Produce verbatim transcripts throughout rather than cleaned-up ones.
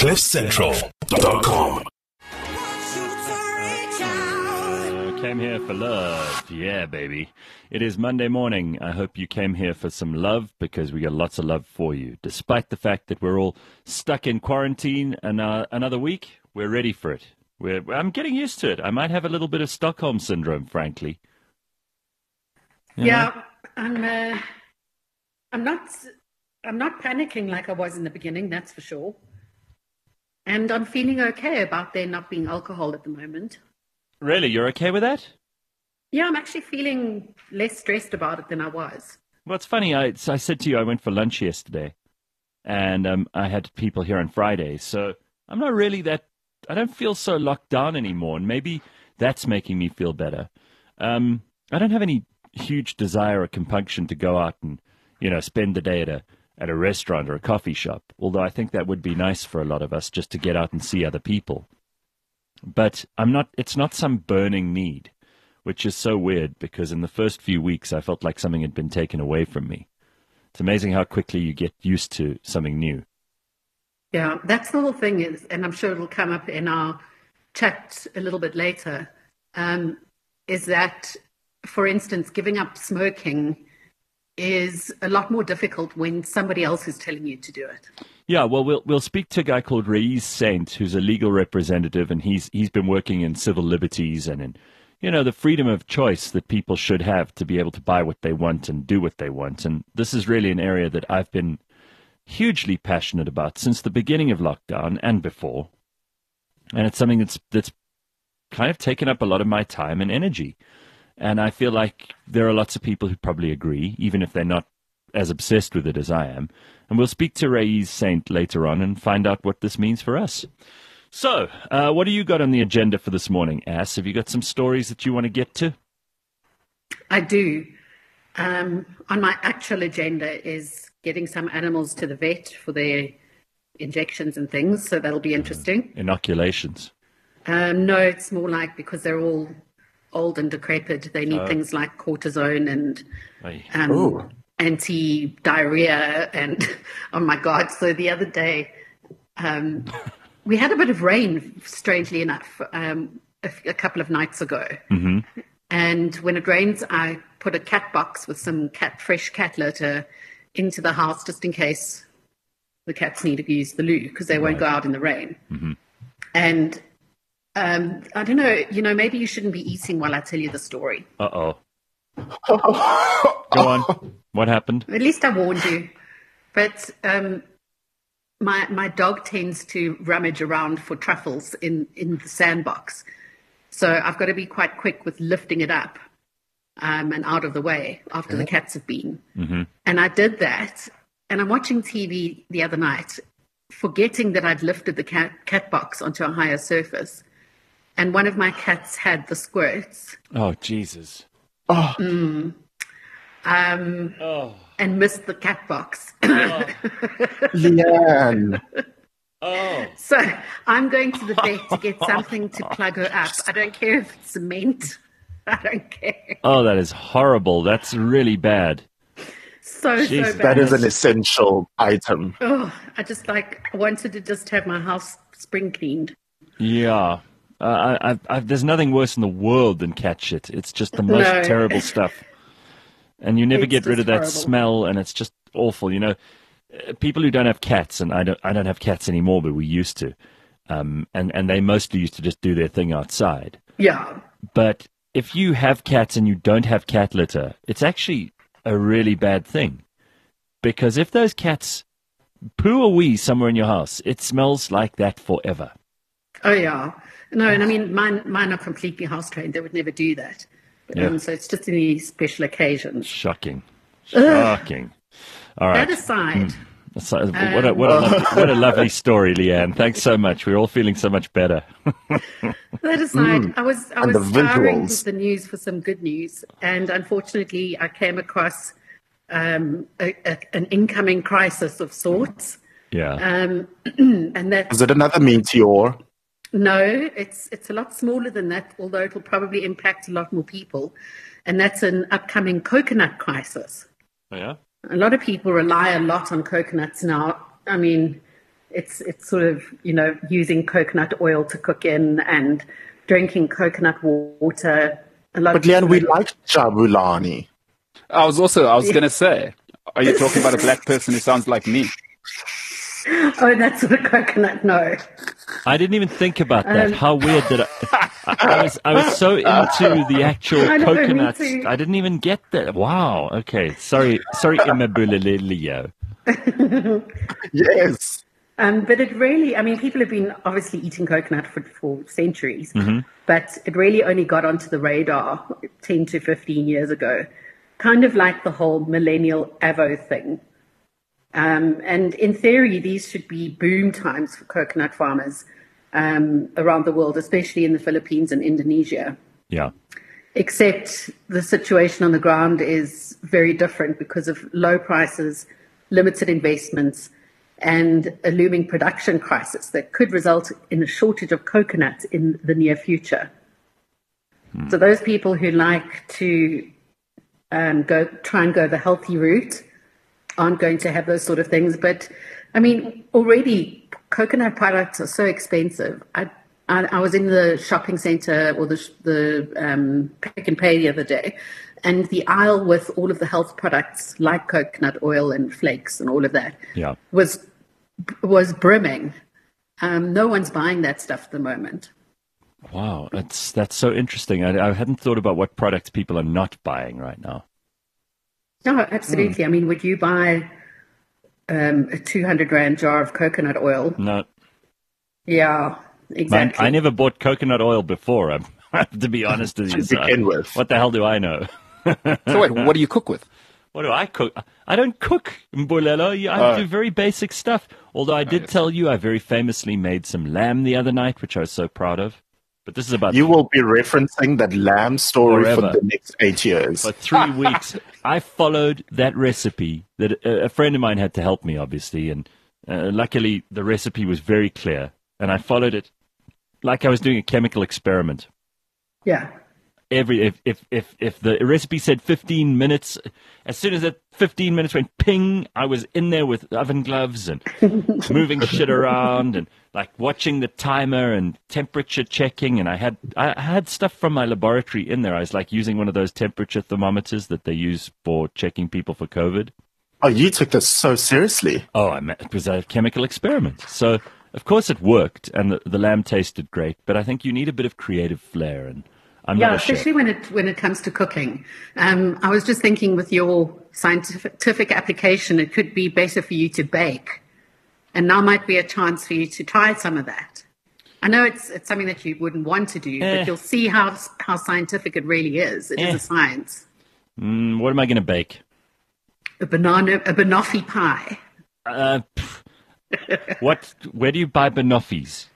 cliff central dot com. Came here for love. Yeah, baby. It is Monday morning. I hope you came here for some love because we got lots of love for you. Despite the fact that we're all stuck in quarantine and uh, another week, we're ready for it. We're, I'm getting used to it. I might have a little bit of Stockholm syndrome, frankly. You yeah, know? I'm. Uh, I'm not. I'm not panicking like I was in the beginning. That's for sure. And I'm feeling okay about there not being alcohol at the moment. Really? You're okay with that? Yeah, I'm actually feeling less stressed about it than I was. Well, it's funny. I, so I said to you, I went for lunch yesterday, and um, I had people here on Friday. So I'm not really that, I don't feel so locked down anymore. And maybe that's making me feel better. Um, I don't have any huge desire or compunction to go out and, you know, spend the day at a, at a restaurant or a coffee shop. Although I think that would be nice for a lot of us just to get out and see other people. But I'm not, it's not some burning need, which is so weird because in the first few weeks I felt like something had been taken away from me. It's amazing how quickly you get used to something new. Yeah, that's the whole thing is, and I'm sure it'll come up in our chat a little bit later, um, is that, for instance, giving up smoking is a lot more difficult when somebody else is telling you to do it. Yeah, well, we'll we'll speak to a guy called Raiz Saint, who's a legal representative, and he's he's been working in civil liberties and in, you know, the freedom of choice that people should have to be able to buy what they want and do what they want. And this is really an area that I've been hugely passionate about since the beginning of lockdown and before. And it's something that's that's kind of taken up a lot of my time and energy. And I feel like there are lots of people who probably agree, even if they're not as obsessed with it as I am. And we'll speak to Raiz Saint later on and find out what this means for us. So, uh, what do you got on the agenda for this morning, Ass? Have you got some stories that you want to get to? I do. Um, on my actual agenda is getting some animals to the vet for their injections and things, so that'll be interesting. Inoculations. Um, no, it's more like because they're all old and decrepit, they need oh. things like cortisone and um, anti-diarrhea and, oh my God. So the other day, um, we had a bit of rain, strangely enough, um, a, a couple of nights ago. Mm-hmm. And when it rains, I put a cat box with some cat fresh cat litter into the house just in case the cats need to use the loo because they right. won't go out in the rain. Mm-hmm. And um, I don't know, you know, maybe you shouldn't be eating while I tell you the story. Uh-oh. Go on. What happened? At least I warned you. But um, my my dog tends to rummage around for truffles in, in the sandbox. So I've got to be quite quick with lifting it up um, and out of the way after mm-hmm. the cats have been. Mm-hmm. And I did that. And I'm watching T V the other night, forgetting that I'd lifted the cat, cat box onto a higher surface. And one of my cats had the squirts. Oh, Jesus. Oh. Mm. Um, oh. And missed the cat box. Oh. Leanne. Oh. So I'm going to the vet to get something to plug her up. I don't care if it's cement. I don't care. Oh, that is horrible. That's really bad. So, Jeez, so bad. That is an essential item. Oh, I just like wanted to just have my house spring cleaned. Yeah. Uh, I, I, I, there's nothing worse in the world than cat shit. It's just the most no. terrible stuff. And you never it's get rid of that horrible. smell, and it's just awful. You know, people who don't have cats, and I don't, I don't have cats anymore, but we used to, um, and, and they mostly used to just do their thing outside. Yeah. But if you have cats and you don't have cat litter, it's actually a really bad thing. Because if those cats poo or wee somewhere in your house, it smells like that forever. Oh, yeah. No, and I mean, mine, mine are completely house trained. They would never do that. Yeah. Um, so it's just in these special occasions. Shocking. Shocking. All right. That aside. Mm. So, um, what, a, what, a lovely, what a lovely story, Leanne. Thanks so much. We're all feeling so much better. That aside, mm. I was I and was scouring visuals. the news for some good news, and unfortunately, I came across um, a, a, an incoming crisis of sorts. Yeah. Um, and that Is it another meteor? No, it's it's a lot smaller than that, although it will probably impact a lot more people. And that's an upcoming coconut crisis. Oh, yeah? A lot of people rely a lot on coconuts now. I mean, it's it's sort of, you know, using coconut oil to cook in and drinking coconut water. A lot but of Leanne, we people- like Jabulani. I was also, I was going to say, are you talking about a black person who sounds like me? Oh, that's what a coconut, no. I didn't even think about that. Um, How weird that I, I, I was. I was so into the actual I know, me coconuts. too. I didn't even get that. Wow. Okay. Sorry. Sorry, Imabulele Leo. Yes. Um, but it really, I mean, people have been obviously eating coconut for, for centuries, Mm-hmm. but it really only got onto the radar ten to fifteen years ago, kind of like the whole millennial Avo thing. Um, and in theory, these should be boom times for coconut farmers um, around the world, especially in the Philippines and Indonesia. Yeah. Except the situation on the ground is very different because of low prices, limited investments, and a looming production crisis that could result in a shortage of coconuts in the near future. Hmm. So those people who like to um, go try and go the healthy route aren't going to have those sort of things. But, I mean, already coconut products are so expensive. I I, I was in the shopping centre or the, the um, Pick and Pay the other day, and the aisle with all of the health products like coconut oil and flakes and all of that Yeah. was was brimming. Um, no one's buying that stuff at the moment. Wow. That's that's so interesting. I, I hadn't thought about what products people are not buying right now. No, absolutely. Hmm. I mean, would you buy um, a two hundred rand jar of coconut oil? No. Yeah, exactly. Mine, I never bought coconut oil before. I'm, I have to be honest with you. To begin So with. What the hell do I know? So wait, what do you cook with? What do I cook? I don't cook, Mbulelo. I Uh, do very basic stuff. Although I did yes. tell you I very famously made some lamb the other night, which I was so proud of. But this is about You will be referencing that lamb story Forever. for the next eight years. for three weeks. I followed that recipe that a, a friend of mine had to help me, obviously, and uh, luckily the recipe was very clear, and I followed it like I was doing a chemical experiment. yeah. Every if if if if the recipe said fifteen minutes, as soon as that fifteen minutes went ping, I was in there with oven gloves and moving shit around and like watching the timer and temperature checking. And I had I had stuff from my laboratory in there. I was like using one of those temperature thermometers that they use for checking people for COVID. Oh, you took this so seriously. Oh, I meant, it was a chemical experiment. So of course it worked, and the, the lamb tasted great. But I think you need a bit of creative flair, and I'm Yeah, not a chef. especially when it when it comes to cooking. Um, I was just thinking with your scientific application, it could be better for you to bake, and now might be a chance for you to try some of that. I know it's it's something that you wouldn't want to do, Eh. but you'll see how how scientific it really is. It is Eh. a science. Mm, what am I going to bake? A banana, a banoffee pie. Uh, pff. What? Where do you buy banoffees?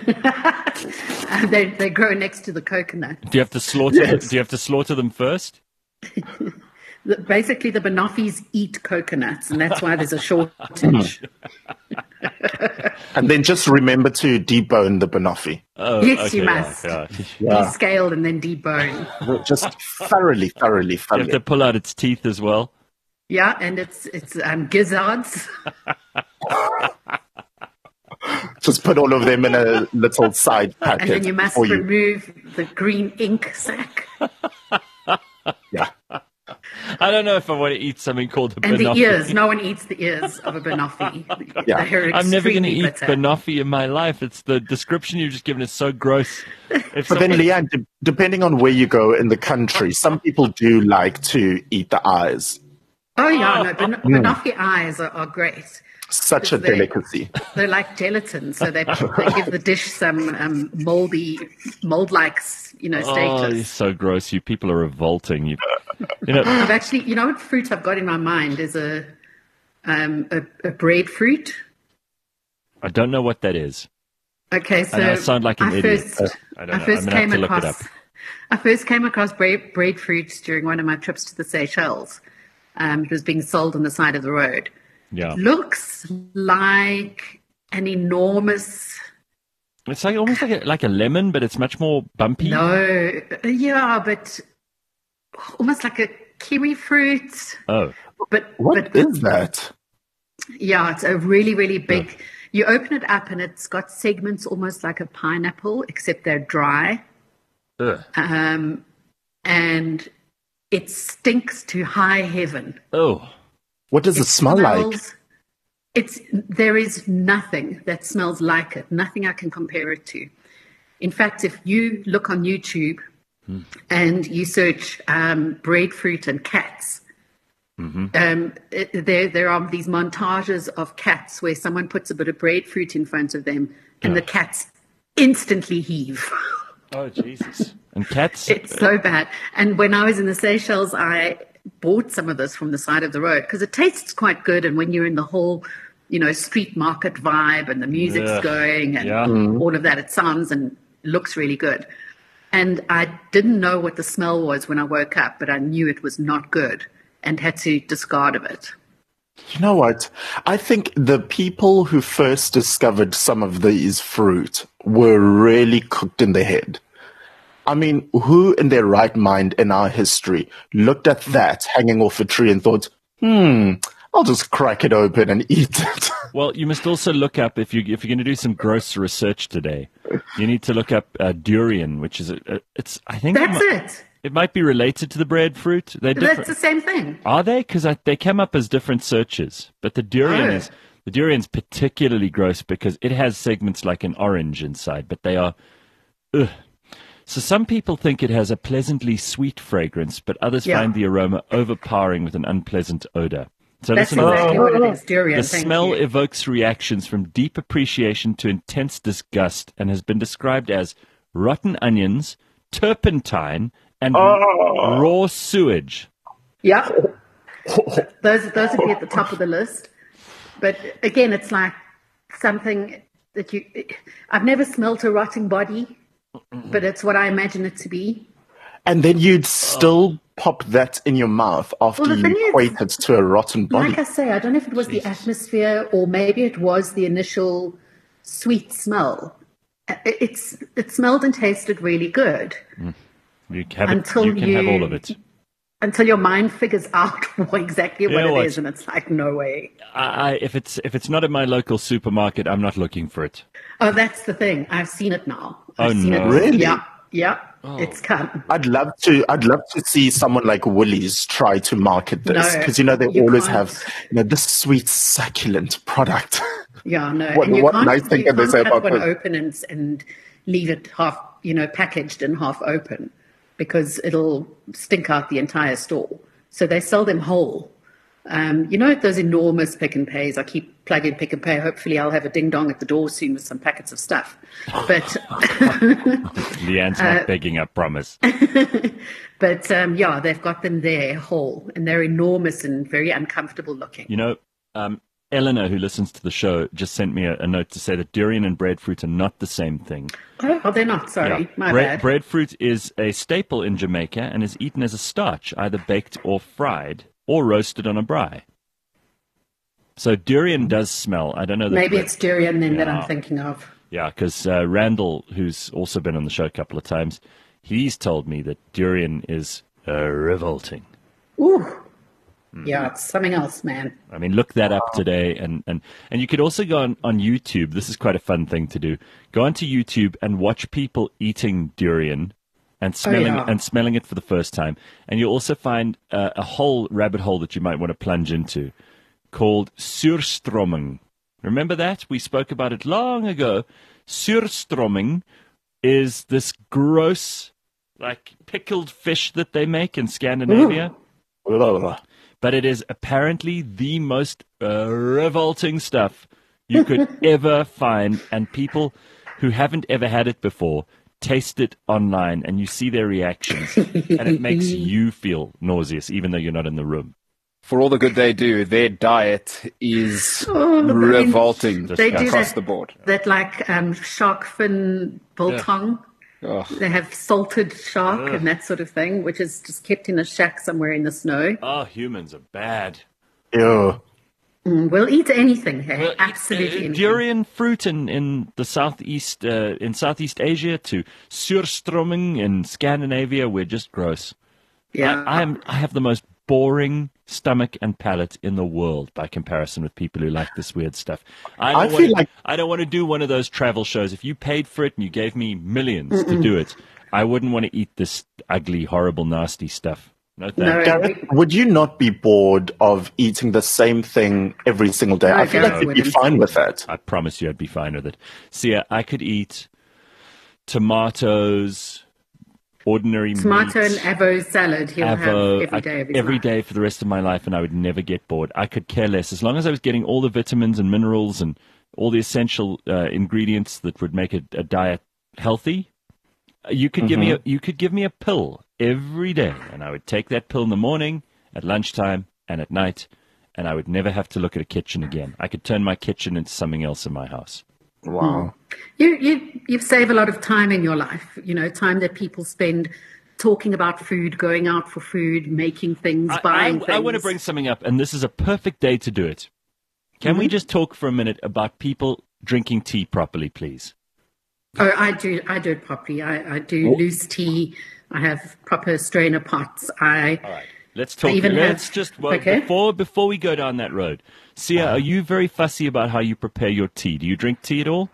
Uh, they they grow next to the coconut. Do you have to slaughter? Yes. Do you have to slaughter them first? The- Basically, the banoffies eat coconuts, and that's why there's a shortage. And then just remember to debone the banoffee. Oh, Yes, you yeah, must. yeah. Yeah. Descaled and then debone. Just thoroughly, thoroughly, You have thoroughly. to pull out its teeth as well. Yeah, and it's it's um, gizzards. Just put all of them in a little side packet. And then you must for you. remove the green ink sac Yeah. I don't know if I want to eat something called a and the banoffee. ears. No one eats the ears of a banoffee. Yeah. They're I'm never going to extremely eat bitter. banoffee in my life. It's the description you've just given is so gross. If But then, someone- Leanne, de- depending on where you go in the country, some people do like to eat the eyes. Oh yeah, no, ban- banoffee eyes are, are great. Such a They- delicacy. They're like gelatin, so they, they give the dish some um, moldy, mold-like, you know, oh, you're status. so gross. You people are revolting. You, you know, I've actually, you know, what fruit I've got in my mind is a um, a, a breadfruit. I don't know what that is. Okay, so I sound like an I idiot. First, I don't I know. first I'm gonna have came to look it across. up. I first came across bread, breadfruit during one of my trips to the Seychelles. Um, it was being sold on the side of the road. Yeah, Looks like an enormous. it's like almost like a, like a lemon, but it's much more bumpy. No, yeah, but almost like a kiwi fruit. Oh, But What but is that? yeah, it's a really really big. You open it up and it's got segments almost like a pineapple, except they're dry. Ugh. Um, and it stinks to high heaven. Oh. What does it, it smell smells, like? It's there is nothing that smells like it. Nothing I can compare it to. In fact, if you look on YouTube hmm. and you search um, breadfruit and cats, mm-hmm. um, it, there there are these montages of cats where someone puts a bit of breadfruit in front of them, and yeah. the cats instantly heave. Oh, Jesus. And cats? It's so bad. And when I was in the Seychelles, I bought some of this from the side of the road because it tastes quite good. And when you're in the whole, you know, street market vibe and the music's Ugh. going and yeah. all of that, it sounds and looks really good. And I didn't know what the smell was when I woke up, but I knew it was not good and had to discard of it. You know what? I think the people who first discovered some of these fruit were really cooked in the head. I mean, who in their right mind in our history looked at that hanging off a tree and thought, hmm, I'll just crack it open and eat it? Well, you must also look up, if, you, if you're going to do some gross research today, you need to look up uh, durian, which is, a, a, it's, I think... That's it, it. It might be related to the breadfruit. They're different. That's the same thing. Are they? Because they came up as different searches. But the durian oh. is the durian's particularly gross because it has segments like an orange inside, but they are. Ugh. So some people think it has a pleasantly sweet fragrance, but others yeah. find the aroma overpowering with an unpleasant odor. So That's listen, exactly what it is, durian. The Thank smell you. evokes reactions from deep appreciation to intense disgust and has been described as rotten onions, turpentine, and oh. raw sewage. Yeah. those those would be at the top of the list. But again, it's like something that you... I've never smelt a rotting body, but it's what I imagine it to be. And then you'd still oh. pop that in your mouth after well, you equate it to a rotten body. Like I say, I don't know if it was Jesus. the atmosphere or maybe it was the initial sweet smell. It's It smelled and tasted really good. Mm. You, have until it, you can you, have all of it. Until your mind figures out what exactly you what it what? is, and it's like, no way. I, I, if it's if it's not in my local supermarket, I'm not looking for it. Oh, that's the thing. I've seen it now. I've oh seen no! It. Really? Yeah, yeah. Oh. It's come. I'd love to. I'd love to see someone like Woolies try to market this because no, you know they you always can't. have you know this sweet succulent product. Yeah, no. what and you what can't, nice thing you can they can't say cut about one this? open and and leave it half, you know, packaged and half open because it'll stink out the entire store. So they sell them whole. Um, you know, those enormous Pick and Pays. I keep plugging Pick and Pay. Hopefully, I'll have a ding dong at the door soon with some packets of stuff. But Leanne's not uh, begging up promise. But um, yeah, they've got them there whole, and they're enormous and very uncomfortable looking. You know, um, Eleanor, who listens to the show, just sent me a, a note to say that durian and breadfruit are not the same thing. Oh, oh they're not. Sorry, yeah. my Bre- bad. Breadfruit is a staple in Jamaica and is eaten as a starch, either baked or fried, or roasted on a braai. So durian does smell. I don't know. That Maybe bread- it's durian then yeah. that I'm thinking of. Yeah, because uh, Randall, who's also been on the show a couple of times, he's told me that durian is uh, revolting. Ooh. Yeah, it's something else, man. I mean, look that up today. And, and, and you could also go on, on YouTube. This is quite a fun thing to do. Go onto YouTube and watch people eating durian and smelling oh, yeah. and smelling it for the first time. And you'll also find uh, a whole rabbit hole that you might want to plunge into called surströmming. Remember that? We spoke about it long ago. Surströmming is this gross, like, pickled fish that they make in Scandinavia. Ooh. But it is apparently the most uh, revolting stuff you could ever find. And people who haven't ever had it before taste it online and you see their reactions. And it makes you feel nauseous, even though you're not in the room. For all the good they do, their diet is oh, revolting they across that, the board. That like um, shark fin biltong. Yeah. Oh. They have salted shark Ugh. and that sort of thing, which is just kept in a shack somewhere in the snow. Oh, humans are bad. Ew. Mm, we'll eat anything, hey? We'll Absolutely eat, uh, anything. Durian fruit in, in the southeast, uh, in Southeast Asia to surströmming in Scandinavia, we're just gross. Yeah. I, I am. I have the most boring stomach and palate in the world by comparison with people who like this weird stuff. I don't I want feel to, like- I don't want to do one of those travel shows. If you paid for it and you gave me millions Mm-mm. to do it, I wouldn't want to eat this ugly, horrible, nasty stuff. No thanks. No. Gareth, would you not be bored of eating the same thing every single day? No, I feel Gareth like you'd be wouldn't. fine with that. I promise you I'd be fine with it. See, I could eat tomatoes, ordinary Tomato meat, and avo salad he'll avo, have every day of his every life. day for the rest of my life, and I would never get bored. I could care less. As long as I was getting all the vitamins and minerals and all the essential uh, ingredients that would make a, a diet healthy, you could mm-hmm. give me a, you could give me a pill every day, and I would take that pill in the morning, at lunchtime, and at night, and I would never have to look at a kitchen again. I could turn my kitchen into something else in my house. Wow. You you you save a lot of time in your life, you know, time that people spend talking about food, going out for food, making things, I, buying I, things. I want to bring something up, and this is a perfect day to do it. Can mm-hmm. we just talk for a minute about people drinking tea properly, please? Oh, I do. I do it properly. I, I do oh. loose tea. I have proper strainer pots. I. All right. Let's talk. Let's have, just well, okay. before before we go down that road. Sia, are you very fussy about how you prepare your tea? Do you drink tea at all?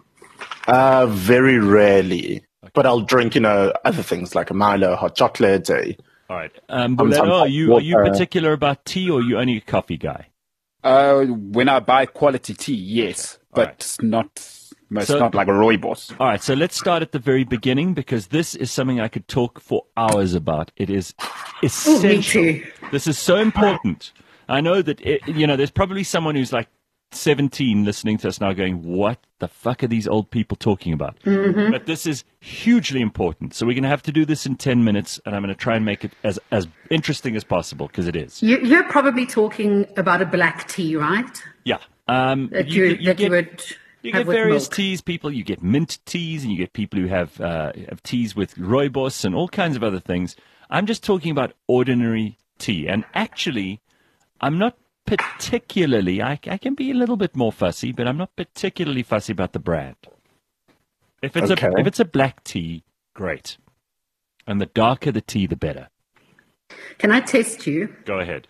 Uh, very rarely. Okay. But I'll drink, you know, other things like a Milo, hot chocolate. A, all right. Um, Bulelo, are you are you particular about tea, or are you only a coffee guy? Uh, when I buy quality tea, yes, but right. not. It's so, not like a rooibos. All right, so let's start at the very beginning, because this is something I could talk for hours about. It is essential. Ooh, me too. This is so important. I know that, it, you know, there's probably someone who's like seventeen listening to us now going, what the fuck are these old people talking about? Mm-hmm. But this is hugely important. So we're going to have to do this in ten minutes, and I'm going to try and make it as, as interesting as possible, because it is. You, you're probably talking about a black tea, right? Yeah. Um, that you, you, you that get, you would... You get various milk. teas, people. You get mint teas, and you get people who have uh, have teas with rooibos and all kinds of other things. I'm just talking about ordinary tea. And actually, I'm not particularly, I, I can be a little bit more fussy, but I'm not particularly fussy about the brand. If it's, okay. a, if it's a black tea, great. And the darker the tea, the better. Can I test you? Go ahead.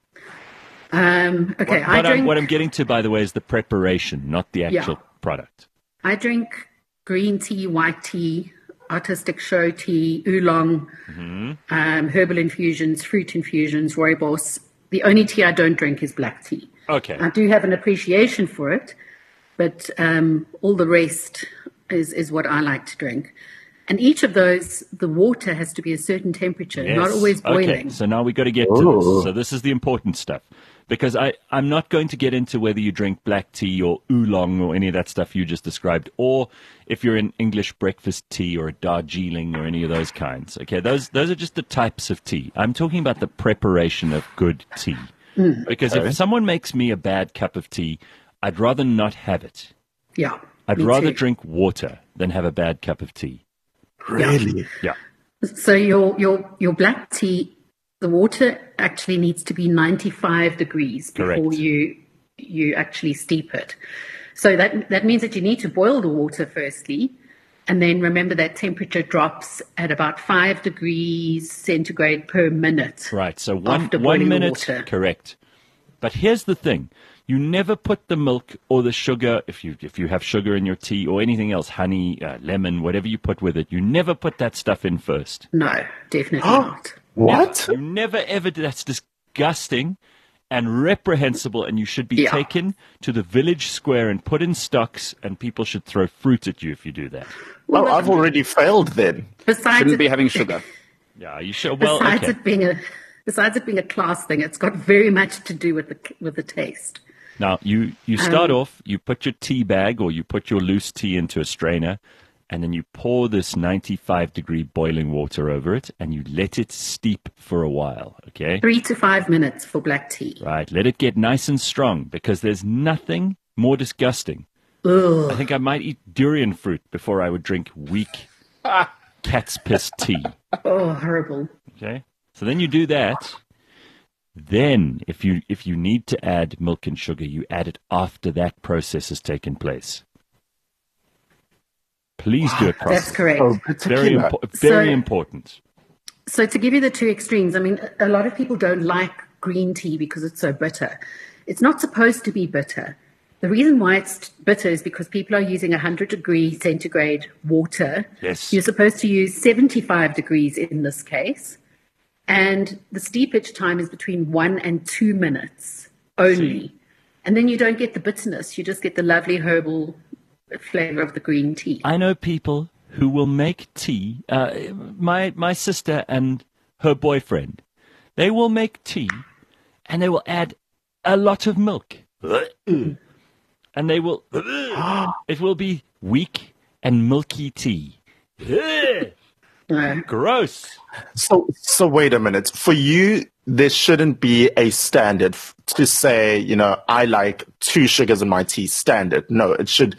Um, okay, what, I drink... I'm, what I'm getting to, by the way, is the preparation, not the actual yeah. product. I drink green tea, white tea, artistic show tea, oolong, mm-hmm. um, herbal infusions, fruit infusions, rooibos. The only tea I don't drink is black tea. Okay. I do have an appreciation for it, but um, all the rest is, is what I like to drink. And each of those, the water has to be a certain temperature, yes. not always boiling. Okay, so now we've got to get to Ooh. this. So this is the important stuff. Because I, I'm not going to get into whether you drink black tea or oolong or any of that stuff you just described, or if you're in English breakfast tea or a Darjeeling or any of those kinds. Okay, those those are just the types of tea. I'm talking about the preparation of good tea. Mm. Because okay. if someone makes me a bad cup of tea, I'd rather not have it. Yeah. I'd rather too. drink water than have a bad cup of tea. Really? Yeah. So your your your black tea, the water actually needs to be ninety-five degrees before Correct. you you actually steep it. So that that means that you need to boil the water firstly, and then remember that temperature drops at about five degrees centigrade per minute. Right. So one after one boiling minute. water. Correct. But here's the thing. You never put the milk or the sugar, if you if you have sugar in your tea or anything else, honey, uh, lemon, whatever you put with it, you never put that stuff in first. No, definitely not. What? Never. You never ever do. That's disgusting and reprehensible, and you should be Yeah. taken to the village square and put in stocks, and people should throw fruit at you if you do that. Well, I've already failed then. Besides Shouldn't it, be having sugar. Yeah, you should. Well, besides okay. it being a besides it being a class thing, it's got very much to do with the with the taste. Now, you, you start Um, off, you put your tea bag or you put your loose tea into a strainer, and then you pour this ninety-five degree boiling water over it, and you let it steep for a while, okay? Three to five minutes for black tea. Right, let it get nice and strong, because there's nothing more disgusting. Ugh. I think I might eat durian fruit before I would drink weak cat's piss tea, Oh, horrible. okay? So then you do that. Then, if you if you need to add milk and sugar, you add it after that process has taken place. Please do it properly. That's correct. Oh, Very, particular. impo- very So- important. So to give you the two extremes, I mean, a lot of people don't like green tea because it's so bitter. It's not supposed to be bitter. The reason why it's bitter is because people are using one hundred degree centigrade water. Yes. You're supposed to use seventy-five degrees in this case. And the steepage time is between one and two minutes only. See? And then you don't get the bitterness. You just get the lovely herbal flavor of the green tea. I know people who will make tea. Uh, my my sister and her boyfriend, they will make tea, and they will add a lot of milk, and they will. It will be weak and milky tea. Gross. So, so wait a minute. For you, there shouldn't be a standard f- to say, you know, I like two sugars in my tea standard. No, it should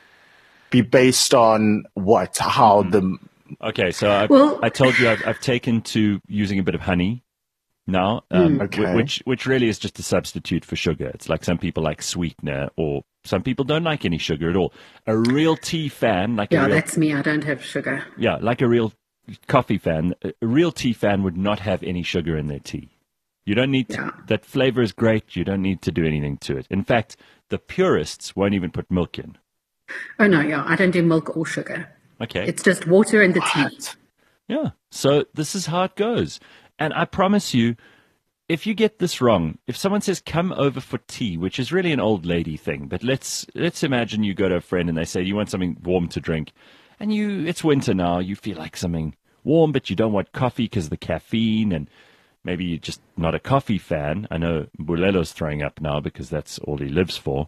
be based on what, how the. Okay, so I've, Well- I told you I've, I've taken to using a bit of honey now, um, Okay. wh- which which really is just a substitute for sugar. It's like some people like sweetener, or some people don't like any sugar at all. A real tea fan, like Yeah, a real, that's me. I don't have sugar. yeah, like a real coffee fan, a a real tea fan would not have any sugar in their tea. You don't need to, Yeah. that flavor is great. You don't need to do anything to it. In fact, the purists won't even put milk in. Oh, no, yeah. I don't do milk or sugar. Okay. It's just water and the tea. Yeah. So this is how it goes. And I promise you, if you get this wrong, if someone says come over for tea, which is really an old lady thing, but let's let's imagine you go to a friend and they say you want something warm to drink, and you it's winter now, you feel like something warm, but you don't want coffee because of the caffeine, and maybe you're just not a coffee fan. I know Bulelo's throwing up now because that's all he lives for.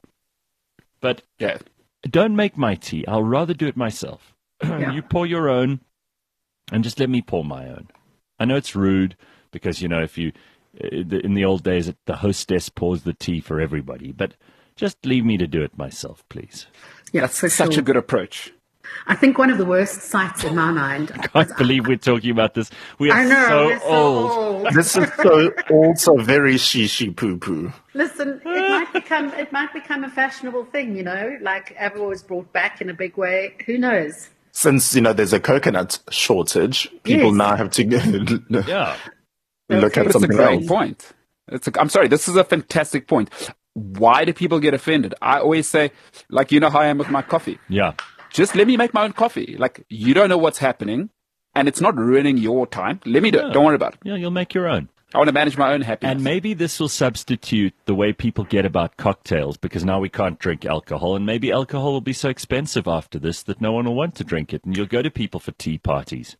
But Yeah. don't make my tea. I'll rather do it myself. Yeah. You pour your own, and just let me pour my own. I know it's rude because, you know, if you, in the old days, the hostess pours the tea for everybody, but just leave me to do it myself, please. Yeah, That's for such sure. a good approach. I think one of the worst sights in my mind. I can't believe we're talking about this. We are I know, so we're so old. old. This is so also very shishi poo poo. Listen, it might become it might become a fashionable thing, you know, like Avo was brought back in a big way. Who knows? Since, you know, there's a coconut shortage, people Yes. now have to Yeah. look at It's a something great else. point. It's a, I'm sorry, this is a fantastic point. Why do people get offended? I always say, like, you know how I am with my coffee. Yeah. Just let me make my own coffee. Like, you don't know what's happening, and it's not ruining your time. Let me do Yeah. it. Don't worry about it. Yeah, you'll make your own. I want to manage my own happiness. And maybe this will substitute the way people get about cocktails, because now we can't drink alcohol, and maybe alcohol will be so expensive after this that no one will want to drink it, and you'll go to people for tea parties.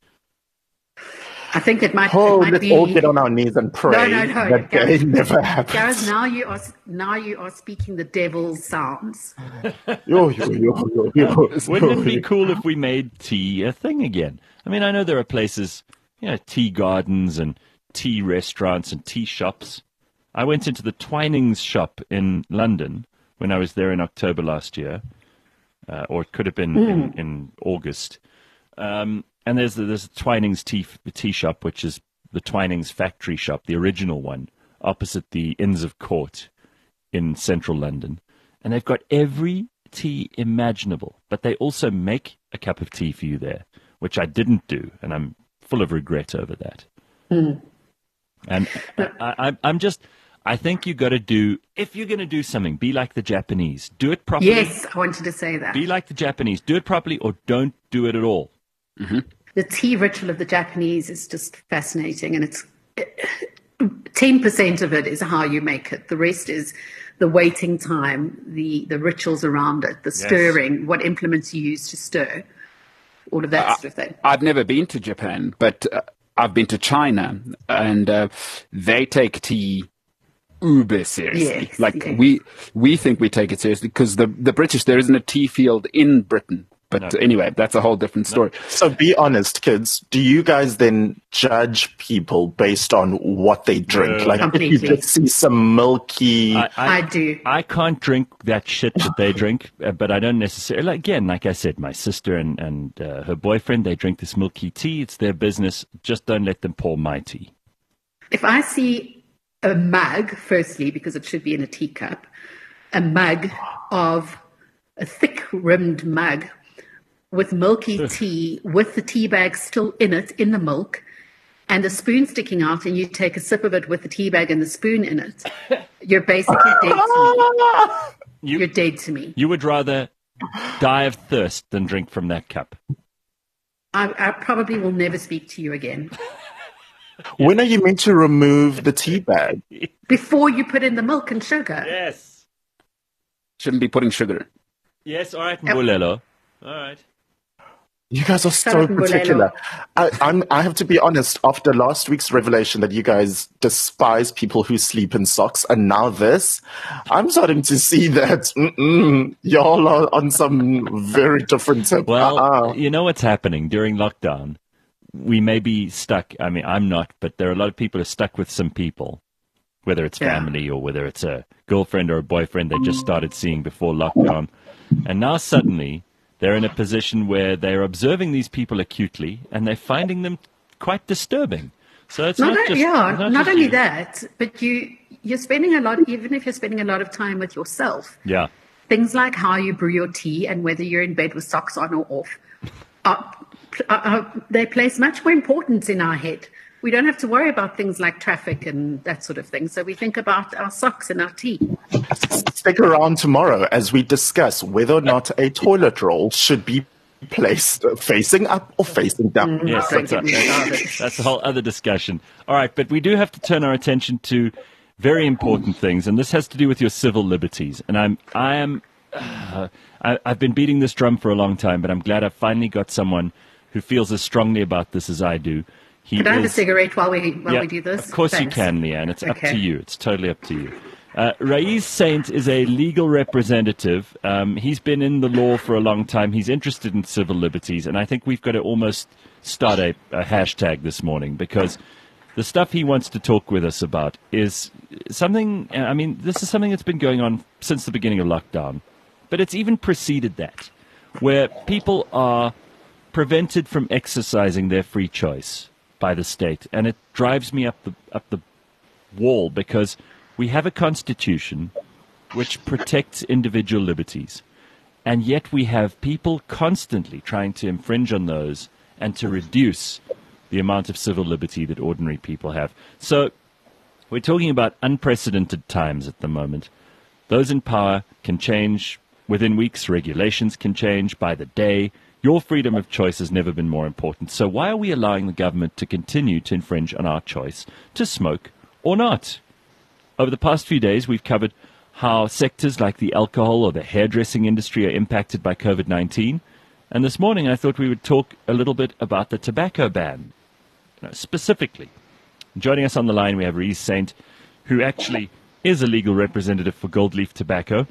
I think it might, Oh, it might let's be all get on our knees and pray No, no, no, that day Gareth. never happens. Gareth, now you are now you are speaking the devil's sounds. Yo, yo, yo, yo, yo. Wouldn't it be cool if we made tea a thing again? I mean, I know there are places, you know, tea gardens and tea restaurants and tea shops. I went into the Twinings shop in London when I was there in October last year, uh, or it could have been in, in August. Um, and there's the, there's a Twinings tea tea shop, which is the Twinings factory shop, the original one, opposite the Inns of Court in central London. And they've got every tea imaginable, but they also make a cup of tea for you there, which I didn't do, and I'm full of regret over that. Mm. And I, I, I'm just, I think you got to do, if you're going to do something, be like the Japanese. Do it properly. Yes, I wanted to say that. Be like the Japanese. Do it properly or don't do it at all. Mm-hmm. The tea ritual of the Japanese is just fascinating, and it's ten percent of it is how you make it. The rest is the waiting time, the the rituals around it, the stirring, what implements you use to stir, all of that Uh, sort of thing. I've never been to Japan, but uh, I've been to China, and uh, they take tea uber seriously. Yes, like yes. we we think we take it seriously because the the British, there isn't a tea field in Britain. But No. anyway, that's a whole different story. So be honest, kids. Do you guys then judge people based on what they drink? No. Like if you Completely. just see some milky, I, I, I do. I can't drink that shit that they drink, uh, but I don't necessarily. Like, again, like I said, my sister and, and uh, her boyfriend, they drink this milky tea. It's their business. Just don't let them pour my tea. If I see a mug, firstly, because it should be in a teacup, a mug of a thick-rimmed mug with milky tea, with the tea bag still in it, in the milk, and the spoon sticking out, and you take a sip of it with the tea bag and the spoon in it, you're basically dead to me. You, you're dead to me. You would rather die of thirst than drink from that cup. I, I probably will never speak to you again. When are you meant to remove the tea bag? Before you put in the milk and sugar. Yes. Shouldn't be putting sugar. Yes, all right, Mbulelo. All right. You guys are so particular. I, I'm, I have to be honest, after last week's revelation that you guys despise people who sleep in socks, and now this, I'm starting to see that mm-mm, y'all are on some very different tip. Well, uh-uh. You know what's happening during lockdown? We may be stuck. I mean, I'm not, but there are a lot of people who are stuck with some people, whether it's family yeah. or whether it's a girlfriend or a boyfriend they just started seeing before lockdown. And now suddenly they're in a position where they're observing these people acutely and they're finding them quite disturbing. So it's not, not just... Yeah, not, not just only you. that, but you, you're spending a lot, even if you're spending a lot of time with yourself. Yeah. Things like how you brew your tea and whether you're in bed with socks on or off, are, are, are, they place much more importance in our head. We don't have to worry about things like traffic and that sort of thing. So we think about our socks and our tea. Stick around tomorrow as we discuss whether or not a toilet roll should be placed facing up or facing down. Mm, yes, that's, a, that's a whole other discussion. All right, but we do have to turn our attention to very important things, and this has to do with your civil liberties. And I'm, I am, uh, I, I've been beating this drum for a long time, but I'm glad I've finally got someone who feels as strongly about this as I do. He Can I have is, a cigarette while we while yeah, we do this? Of course Thanks. you can, Leanne. It's okay. up to you. It's totally up to you. Uh, Raiz Saint is a legal representative. Um, he's been in the law for a long time. He's interested in civil liberties, and I think we've got to almost start a, a hashtag this morning because the stuff he wants to talk with us about is something, I mean, this is something that's been going on since the beginning of lockdown, but it's even preceded that, where people are prevented from exercising their free choice by the state, and it drives me up the up the wall because we have a constitution which protects individual liberties, and yet we have people constantly trying to infringe on those and to reduce the amount of civil liberty that ordinary people have. So we're talking about unprecedented times at the moment. Those in power can change within weeks. Regulations can change by the day. Your freedom of choice has never been more important. So why are we allowing the government to continue to infringe on our choice to smoke or not? Over the past few days, we've covered how sectors like the alcohol or the hairdressing industry are impacted by COVID nineteen. And this morning, I thought we would talk a little bit about the tobacco ban, you know, specifically. Joining us on the line, we have Raiz Saint, who actually is a legal representative for Gold Leaf Tobacco.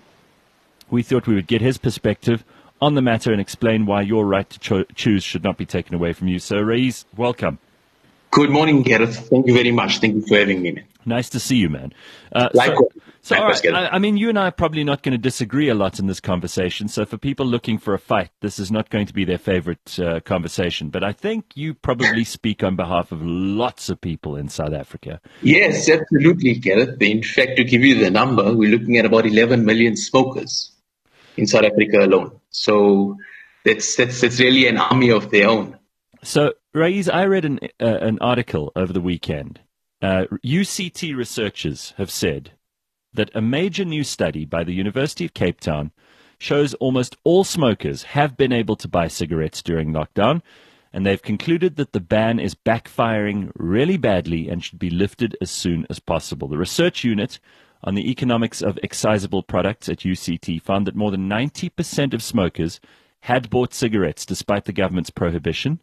We thought we would get his perspective on the matter and explain why your right to cho- choose should not be taken away from you. So, Raiz, welcome. Good morning, Gareth. Thank you very much. Thank you for having me, man. Nice to see you, man. Uh, Likewise. So, so Likewise, all right, I, I mean, you and I are probably not going to disagree a lot in this conversation. So for people looking for a fight, this is not going to be their favorite uh, conversation. But I think you probably speak on behalf of lots of people in South Africa. Yes, absolutely, Gareth. In fact, to give you the number, we're looking at about eleven million smokers in South Africa alone. So that's that's that's really an army of their own. So, Raiz, I read an uh, an article over the weekend. Uh, U C T researchers have said that a major new study by the University of Cape Town shows almost all smokers have been able to buy cigarettes during lockdown, and they've concluded that the ban is backfiring really badly and should be lifted as soon as possible. The research unit on the economics of excisable products at U C T found that more than ninety percent of smokers had bought cigarettes despite the government's prohibition.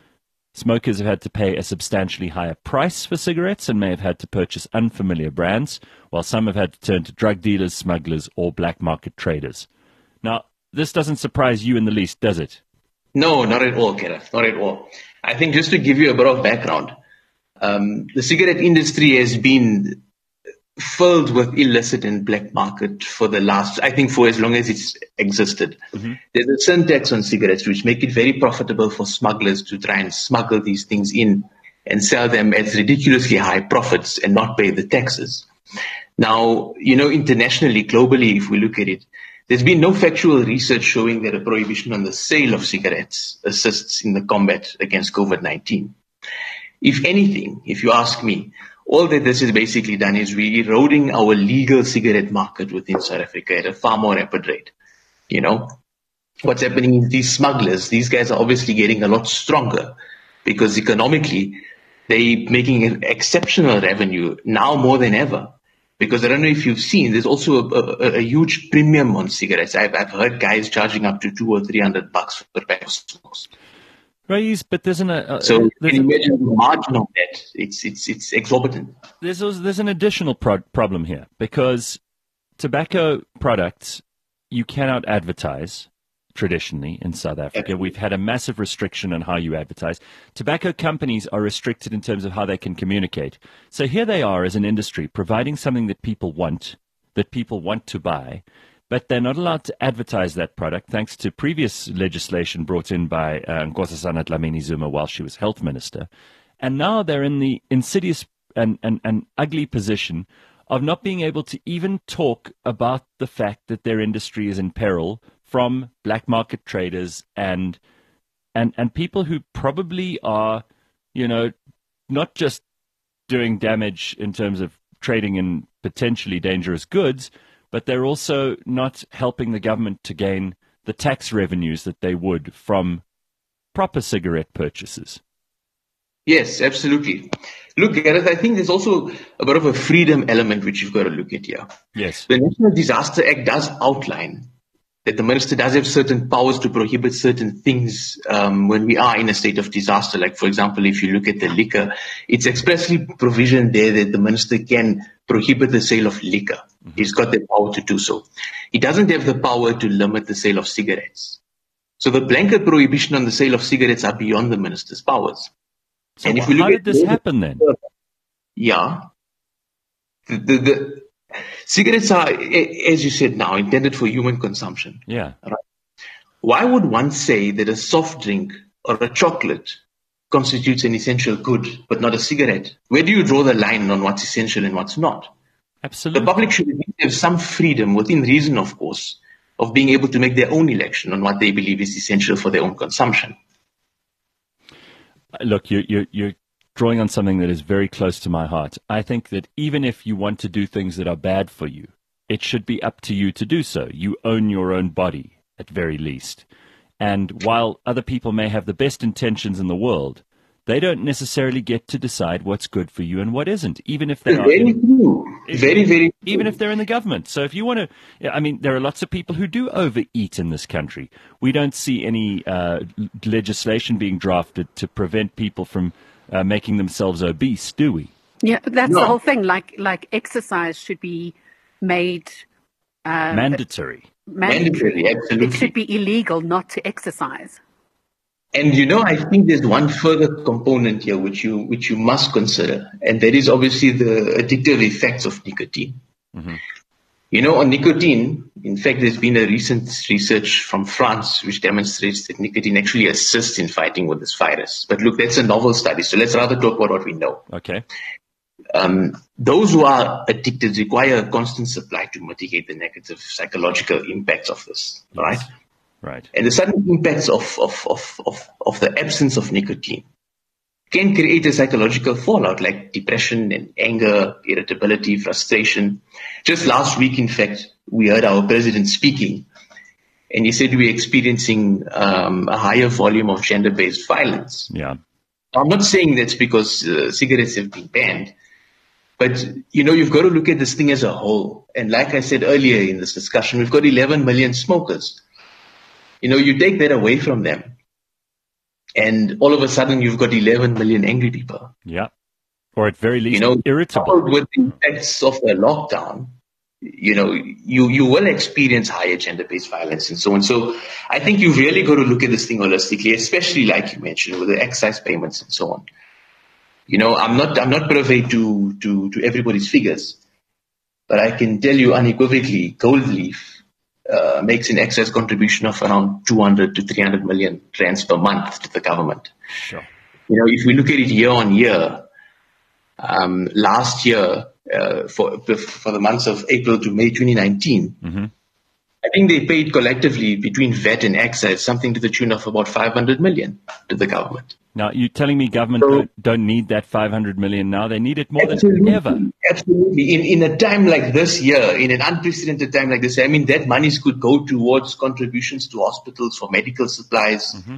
Smokers have had to pay a substantially higher price for cigarettes and may have had to purchase unfamiliar brands, while some have had to turn to drug dealers, smugglers, or black market traders. Now, this doesn't surprise you in the least, does it? No, not at all, Gareth. Not at all. I think just to give you a bit of background, um, the cigarette industry has been filled with illicit and black market for the last, I think, for as long as it's existed. Mm-hmm. There's a sin tax on cigarettes, which make it very profitable for smugglers to try and smuggle these things in and sell them at ridiculously high profits and not pay the taxes. Now, you know, internationally, globally, if we look at it, there's been no factual research showing that a prohibition on the sale of cigarettes assists in the combat against COVID nineteen. if anything, if you ask me, all that this has basically done is we're eroding our legal cigarette market within South Africa at a far more rapid rate. You know, what's happening is these smugglers, these guys are obviously getting a lot stronger because economically they're making an exceptional revenue now more than ever. Because I don't know if you've seen, there's also a, a, a huge premium on cigarettes. I've, I've heard guys charging up to two or three hundred bucks per pack of smokes. Right, but there's an uh, so there's can you imagine the margin on that? It's it's it's exorbitant. There's there's an additional pro- problem here because tobacco products you cannot advertise traditionally in South Africa. Yeah. We've had a massive restriction on how you advertise. Tobacco companies are restricted in terms of how they can communicate. So here they are as an industry providing something that people want, that people want to buy. But they're not allowed to advertise that product thanks to previous legislation brought in by uh, Nkosazana Dlamini Zuma while she was health minister. And now they're in the insidious and, and, and ugly position of not being able to even talk about the fact that their industry is in peril from black market traders and and and people who probably are, you know, not just doing damage in terms of trading in potentially dangerous goods, but they're also not helping the government to gain the tax revenues that they would from proper cigarette purchases. Yes, absolutely. Look, Gareth, I think there's also a bit of a freedom element which you've got to look at here. Yes. The National Disaster Act does outline that the minister does have certain powers to prohibit certain things um, when we are in a state of disaster. Like, for example, if you look at the liquor, it's expressly provisioned there that the minister can prohibit the sale of liquor. Mm-hmm. He's got the power to do so. He doesn't have the power to limit the sale of cigarettes. So the blanket prohibition on the sale of cigarettes are beyond the minister's powers. So and if we look how did this happen then? Yeah. The, the, the cigarettes are, as you said now, intended for human consumption. Yeah. Right? Why would one say that a soft drink or a chocolate constitutes an essential good, but not a cigarette? Where do you draw the line on what's essential and what's not? Absolutely. The public should have some freedom, within reason, of course, of being able to make their own election on what they believe is essential for their own consumption. Look, you're, you're, you're drawing on something that is very close to my heart. I think that even if you want to do things that are bad for you, it should be up to you to do so. You own your own body, at very least. And while other people may have the best intentions in the world, they don't necessarily get to decide what's good for you and what isn't, even if they are very true. Very, very true. Even if they're in the government. So if you want to, I mean, there are lots of people who do overeat in this country. We don't see any uh, legislation being drafted to prevent people from uh, making themselves obese, do we? Yeah, that's no. the whole thing. Like, like exercise should be made uh, mandatory. Mandatory. Mandatory, absolutely. It should be illegal not to exercise. And, you know, I think there's one further component here which you which you must consider, and that is obviously the addictive effects of nicotine. Mm-hmm. You know, on nicotine, in fact, there's been a recent research from France which demonstrates that nicotine actually assists in fighting with this virus. But look, that's a novel study, so let's rather talk about what we know. Okay. Um, those who are addicted require a constant supply to mitigate the negative psychological impacts of this, yes. right? Right. And the sudden impacts of, of, of, of, of the absence of nicotine can create a psychological fallout like depression and anger, irritability, frustration. Just last week, in fact, we heard our president speaking, and he said we're experiencing um, a higher volume of gender-based violence. Yeah. I'm not saying that's because uh, cigarettes have been banned, but, you know, you've got to look at this thing as a whole. And like I said earlier in this discussion, we've got eleven million smokers. You know, you take that away from them, and all of a sudden you've got eleven million angry people. Yeah. Or at very least, you know, irritable. Coupled with the effects of the lockdown, you know, you, you will experience higher gender-based violence and so on. So I think you've really got to look at this thing holistically, especially like you mentioned with the excise payments and so on. You know, I'm not I'm not privy to, to, to everybody's figures, but I can tell you unequivocally, Gold Leaf Uh, makes an excess contribution of around two hundred to three hundred million rands per month to the government. Sure. You know, if we look at it year on year, um, last year, uh, for for the months of April to May twenty nineteen, mm-hmm. I think they paid collectively between V A T and excise something to the tune of about five hundred million to the government. Now, you're telling me government so, don't, don't need that five hundred million now? They need it more than ever. Absolutely. In, in a time like this year, in an unprecedented time like this, I mean, that monies could go towards contributions to hospitals for medical supplies. Mm-hmm.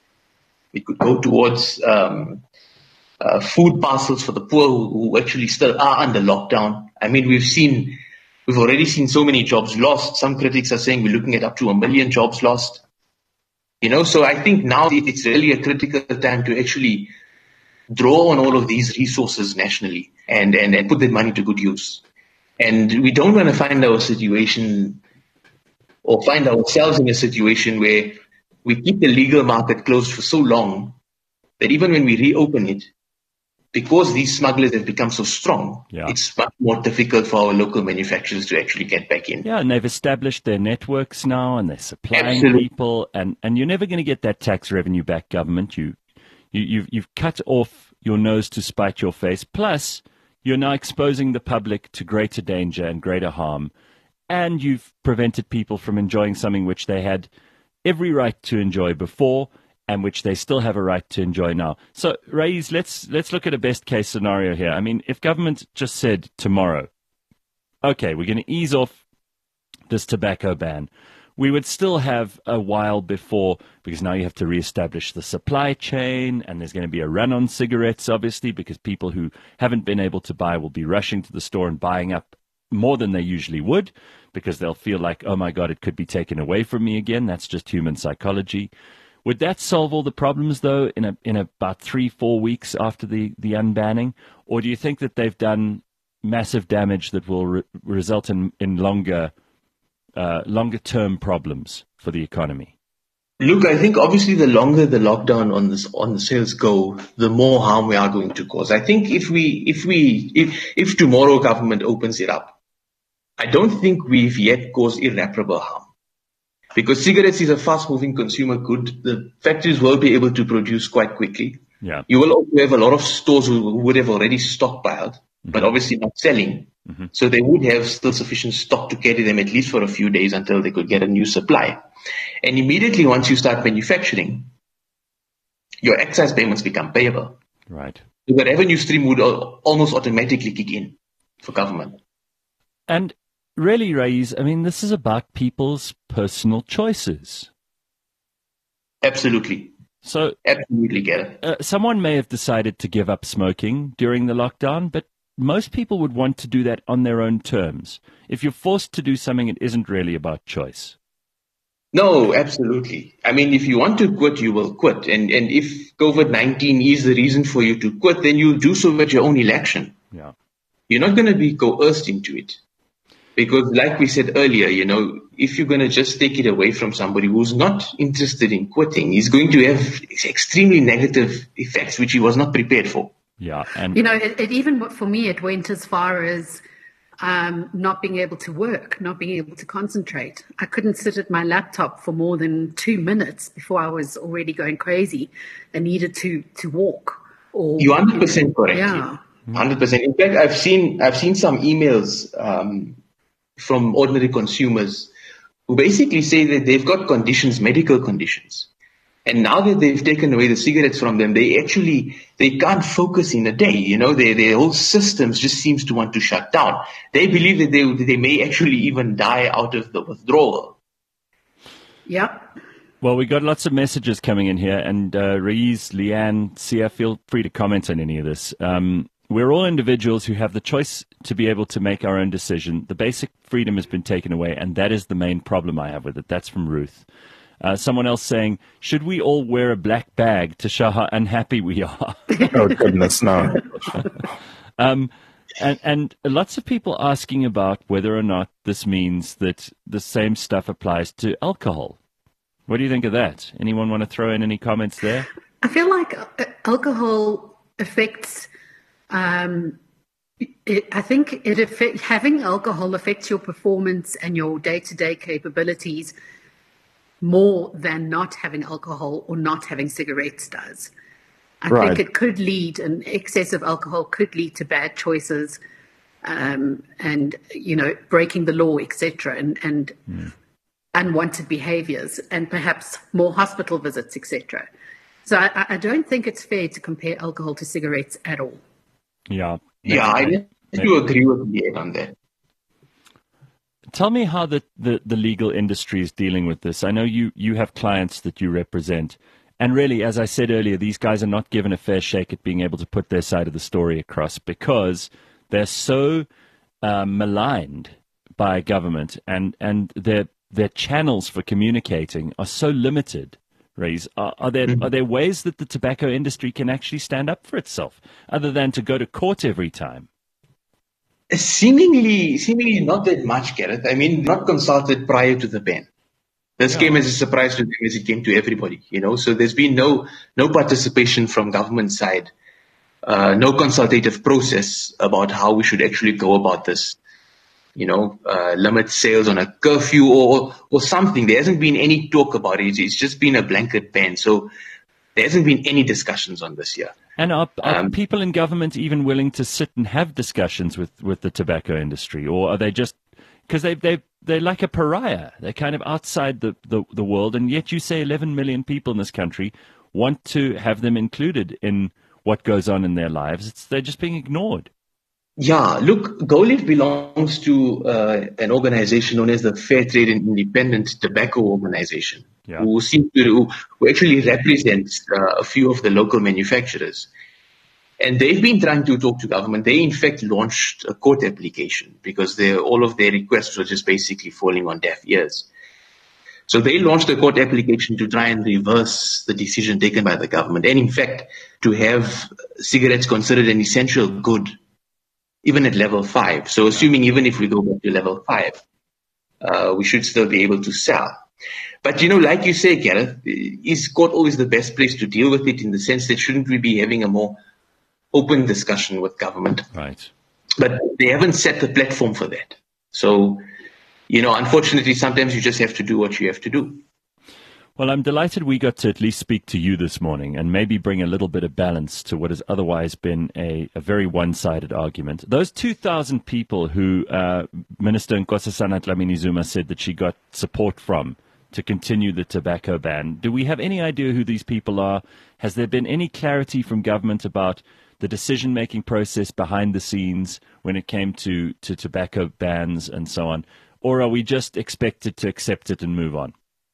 It could go towards um, uh, food parcels for the poor who, who actually still are under lockdown. I mean, we've seen, we've already seen so many jobs lost. Some critics are saying we're looking at up to a million jobs lost. You know, so I think now it's really a critical time to actually draw on all of these resources nationally and, and, and put that money to good use. And we don't want to find our situation or find ourselves in a situation where we keep the legal market closed for so long that even when we reopen it, because these smugglers have become so strong, yeah. it's much more difficult for our local manufacturers to actually get back in. Yeah, and they've established their networks now, and they're supplying Absolutely. people, and, and you're never going to get that tax revenue back, government. You, you, you've, you've cut off your nose to spite your face. Plus, you're now exposing the public to greater danger and greater harm, and you've prevented people from enjoying something which they had every right to enjoy before, and which they still have a right to enjoy now. So, Raiz, let's let's look at a best-case scenario here. I mean, if government just said tomorrow, okay, we're going to ease off this tobacco ban, we would still have a while before, because now you have to reestablish the supply chain, and there's going to be a run on cigarettes, obviously, because people who haven't been able to buy will be rushing to the store and buying up more than they usually would, because they'll feel like, oh my God, it could be taken away from me again. That's just human psychology. Would that solve all the problems, though, in a, in about three, four weeks after the, the unbanning? Or do you think that they've done massive damage that will re- result in, in longer, uh, longer-term problems for the economy? Look, I think obviously the longer the lockdown on this on the sales go, the more harm we are going to cause. I think if we if we if if tomorrow government opens it up, I don't think we've yet caused irreparable harm. Because cigarettes is a fast-moving consumer good. The factories will be able to produce quite quickly. Yeah. You will also have a lot of stores who would have already stockpiled, mm-hmm. but obviously not selling. Mm-hmm. So they would have still sufficient stock to carry them at least for a few days until they could get a new supply. And immediately once you start manufacturing, your excise payments become payable. Right. So the revenue stream would almost automatically kick in for government. And really, Raiz, I mean, this is about people's personal choices. Absolutely. So, absolutely get it. Uh, someone may have decided to give up smoking during the lockdown, but most people would want to do that on their own terms. If you're forced to do something, it isn't really about choice. No, absolutely. I mean, if you want to quit, you will quit. And and if COVID nineteen is the reason for you to quit, then you'll do so at your own election. Yeah. You're not going to be coerced into it. Because like we said earlier, you know, if you're going to just take it away from somebody who's not interested in quitting, he's going to have extremely negative effects, which he was not prepared for. Yeah. And you know, it, it even for me, it went as far as um, not being able to work, not being able to concentrate. I couldn't sit at my laptop for more than two minutes before I was already going crazy and needed to, to walk. Or, You're one hundred percent correct. Yeah. one hundred percent. In fact, I've seen, I've seen some emails, um, from ordinary consumers who basically say that they've got conditions, medical conditions. And now that they've taken away the cigarettes from them, they actually, they can't focus in a day. You know, their, their whole systems just seems to want to shut down. They believe that they, they may actually even die out of the withdrawal. Yeah. Well, we got lots of messages coming in here, and uh, Raiz, Leanne, Sia, feel free to comment on any of this. Um, We're all individuals who have the choice to be able to make our own decision. The basic freedom has been taken away, and that is the main problem I have with it. That's from Ruth. Uh, someone else saying, should we all wear a black bag to show how unhappy we are? Oh, goodness, no. um, and, and lots of people asking about whether or not this means that the same stuff applies to alcohol. What do you think of that? Anyone want to throw in any comments there? I feel like alcohol affects... Um, it, I think it affect, having alcohol affects your performance and your day-to-day capabilities more than not having alcohol or not having cigarettes does. I right. think it could lead, an excess of alcohol could lead to bad choices um, and, you know, breaking the law, et cetera, and, and mm. unwanted behaviors and perhaps more hospital visits, et cetera. So I, I don't think it's fair to compare alcohol to cigarettes at all. Yeah. Yeah, I do agree with you on that. Tell me how the, the, the legal industry is dealing with this. I know you, you have clients that you represent. And really, as I said earlier, these guys are not given a fair shake at being able to put their side of the story across because they're so uh, maligned by government and, and their their channels for communicating are so limited. Rees, are, are there mm-hmm. are there ways that the tobacco industry can actually stand up for itself other than to go to court every time? Seemingly, seemingly not that much, Gareth. I mean, not consulted prior to the ban. This yeah. came as a surprise to them as it came to everybody, you know. So there's been no no participation from government side, uh, no consultative process about how we should actually go about this, you know, uh, limit sales on a curfew or or something. There hasn't been any talk about it. It's just been a blanket ban. So there hasn't been any discussions on this yet. And are, are um, people in government even willing to sit and have discussions with, with the tobacco industry, or are they just because they they they're like a pariah? They're kind of outside the, the, the world, and yet you say eleven million people in this country want to have them included in what goes on in their lives. It's, they're just being ignored. Yeah, look, GoLIT belongs to uh, an organization known as the Fair Trade and Independent Tobacco Organization, yeah. who seem to who actually represents uh, a few of the local manufacturers. And they've been trying to talk to government. They, in fact, launched a court application because all of their requests were just basically falling on deaf ears. So they launched a court application to try and reverse the decision taken by the government. And, in fact, to have cigarettes considered an essential good, even at level five. So assuming even if we go back to level five, uh, we should still be able to sell. But, you know, like you say, Gareth, is court always the best place to deal with it in the sense that shouldn't we be having a more open discussion with government? Right. But they haven't set the platform for that. So, you know, unfortunately, sometimes you just have to do what you have to do. Well, I'm delighted we got to at least speak to you this morning and maybe bring a little bit of balance to what has otherwise been a, a very one-sided argument. Those two thousand people who uh, Minister Nkosazana Dlamini-Zuma said that she got support from to continue the tobacco ban, do we have any idea who these people are? Has there been any clarity from government about the decision-making process behind the scenes when it came to, to tobacco bans and so on? Or are we just expected to accept it and move on?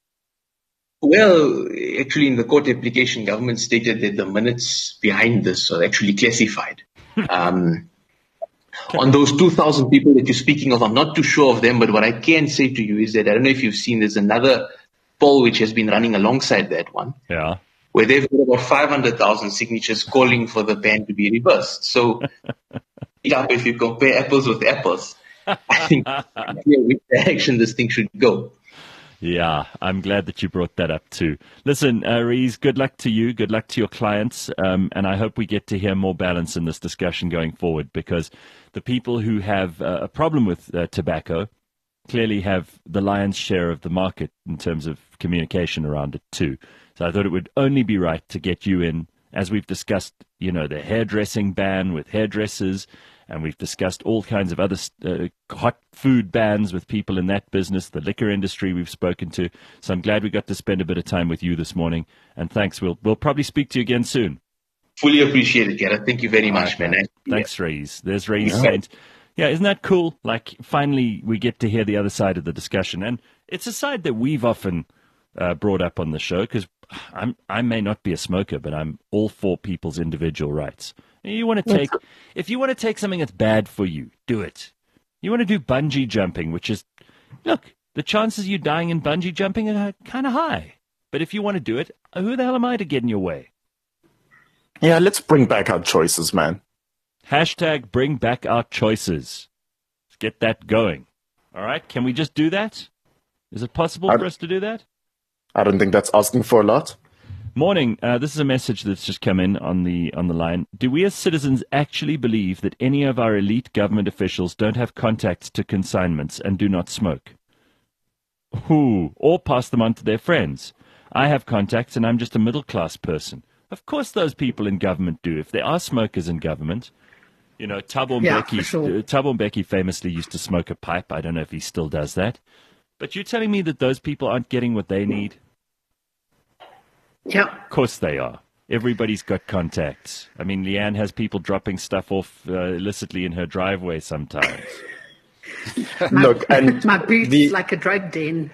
Well, actually, in the court application, government stated that the minutes behind this are actually classified. um, okay. On those two thousand people that you're speaking of, I'm not too sure of them, but what I can say to you is that I don't know if you've seen, there's another poll which has been running alongside that one. Yeah. Where they've got about five hundred thousand signatures calling for the ban to be reversed. So, if you compare apples with apples, I think which direction this thing should go. Yeah, I'm glad that you brought that up too. Listen, uh, Rees, good luck to you. Good luck to your clients. Um, and I hope we get to hear more balance in this discussion going forward, because the people who have uh, a problem with uh, tobacco clearly have the lion's share of the market in terms of communication around it too. So I thought it would only be right to get you in, as we've discussed, you know, the hairdressing ban with hairdressers, and we've discussed all kinds of other uh, hot food bans with people in that business, the liquor industry we've spoken to. So I'm glad we got to spend a bit of time with you this morning. And thanks. We'll we'll probably speak to you again soon. Fully appreciate it, Gareth. Thank you very all much, right, man. Thanks, yeah. Rees. There's Rees Saint. Yeah, isn't that cool? Like, finally, we get to hear the other side of the discussion. And it's a side that we've often uh, brought up on the show, because I'm I may not be a smoker, but I'm all for people's individual rights. You want to take, if you want to take something that's bad for you, do it. You want to do bungee jumping, which is, look, the chances of you dying in bungee jumping are kind of high. But if you want to do it, who the hell am I to get in your way? Yeah, let's bring back our choices, man. Hashtag bring back our choices. Let's get that going. All right, can we just do that? Is it possible I, for us to do that? I don't think that's asking for a lot. Morning. Uh, this is a message that's just come in on the on the line. Do we as citizens actually believe that any of our elite government officials don't have contacts to consignments and do not smoke? Who? Or pass them on to their friends? I have contacts and I'm just a middle-class person. Of course those people in government do. If there are smokers in government, you know, Thabo yeah, Mbeki, sure. uh, Thabo Mbeki famously used to smoke a pipe. I don't know if he still does that. But you're telling me that those people aren't getting what they need? Yeah. Of course they are. Everybody's got contacts. I mean, Leanne has people dropping stuff off uh, illicitly in her driveway sometimes. my, Look, and my boot's the, like a drug den.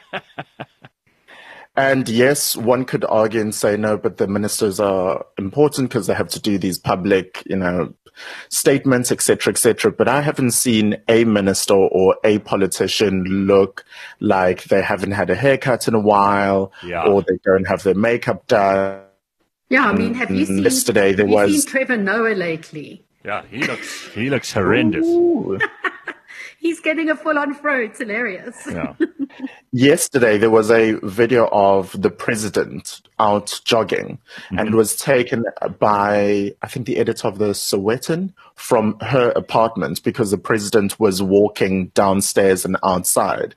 And yes, one could argue and say no, but the ministers are important because they have to do these public, you know, statements, et cetera, et cetera. But I haven't seen a minister or a politician look like they haven't had a haircut in a while, yeah. or they don't have their makeup done. Yeah, I mean, have you seen, yesterday there have you was seen Trevor Noah lately? Yeah, he looks he looks horrendous. He's getting a full-on fro. It's hilarious. Yeah. Yesterday, there was a video of the president out jogging, mm-hmm. and it was taken by, I think, the editor of the Sowetan from her apartment because the president was walking downstairs and outside.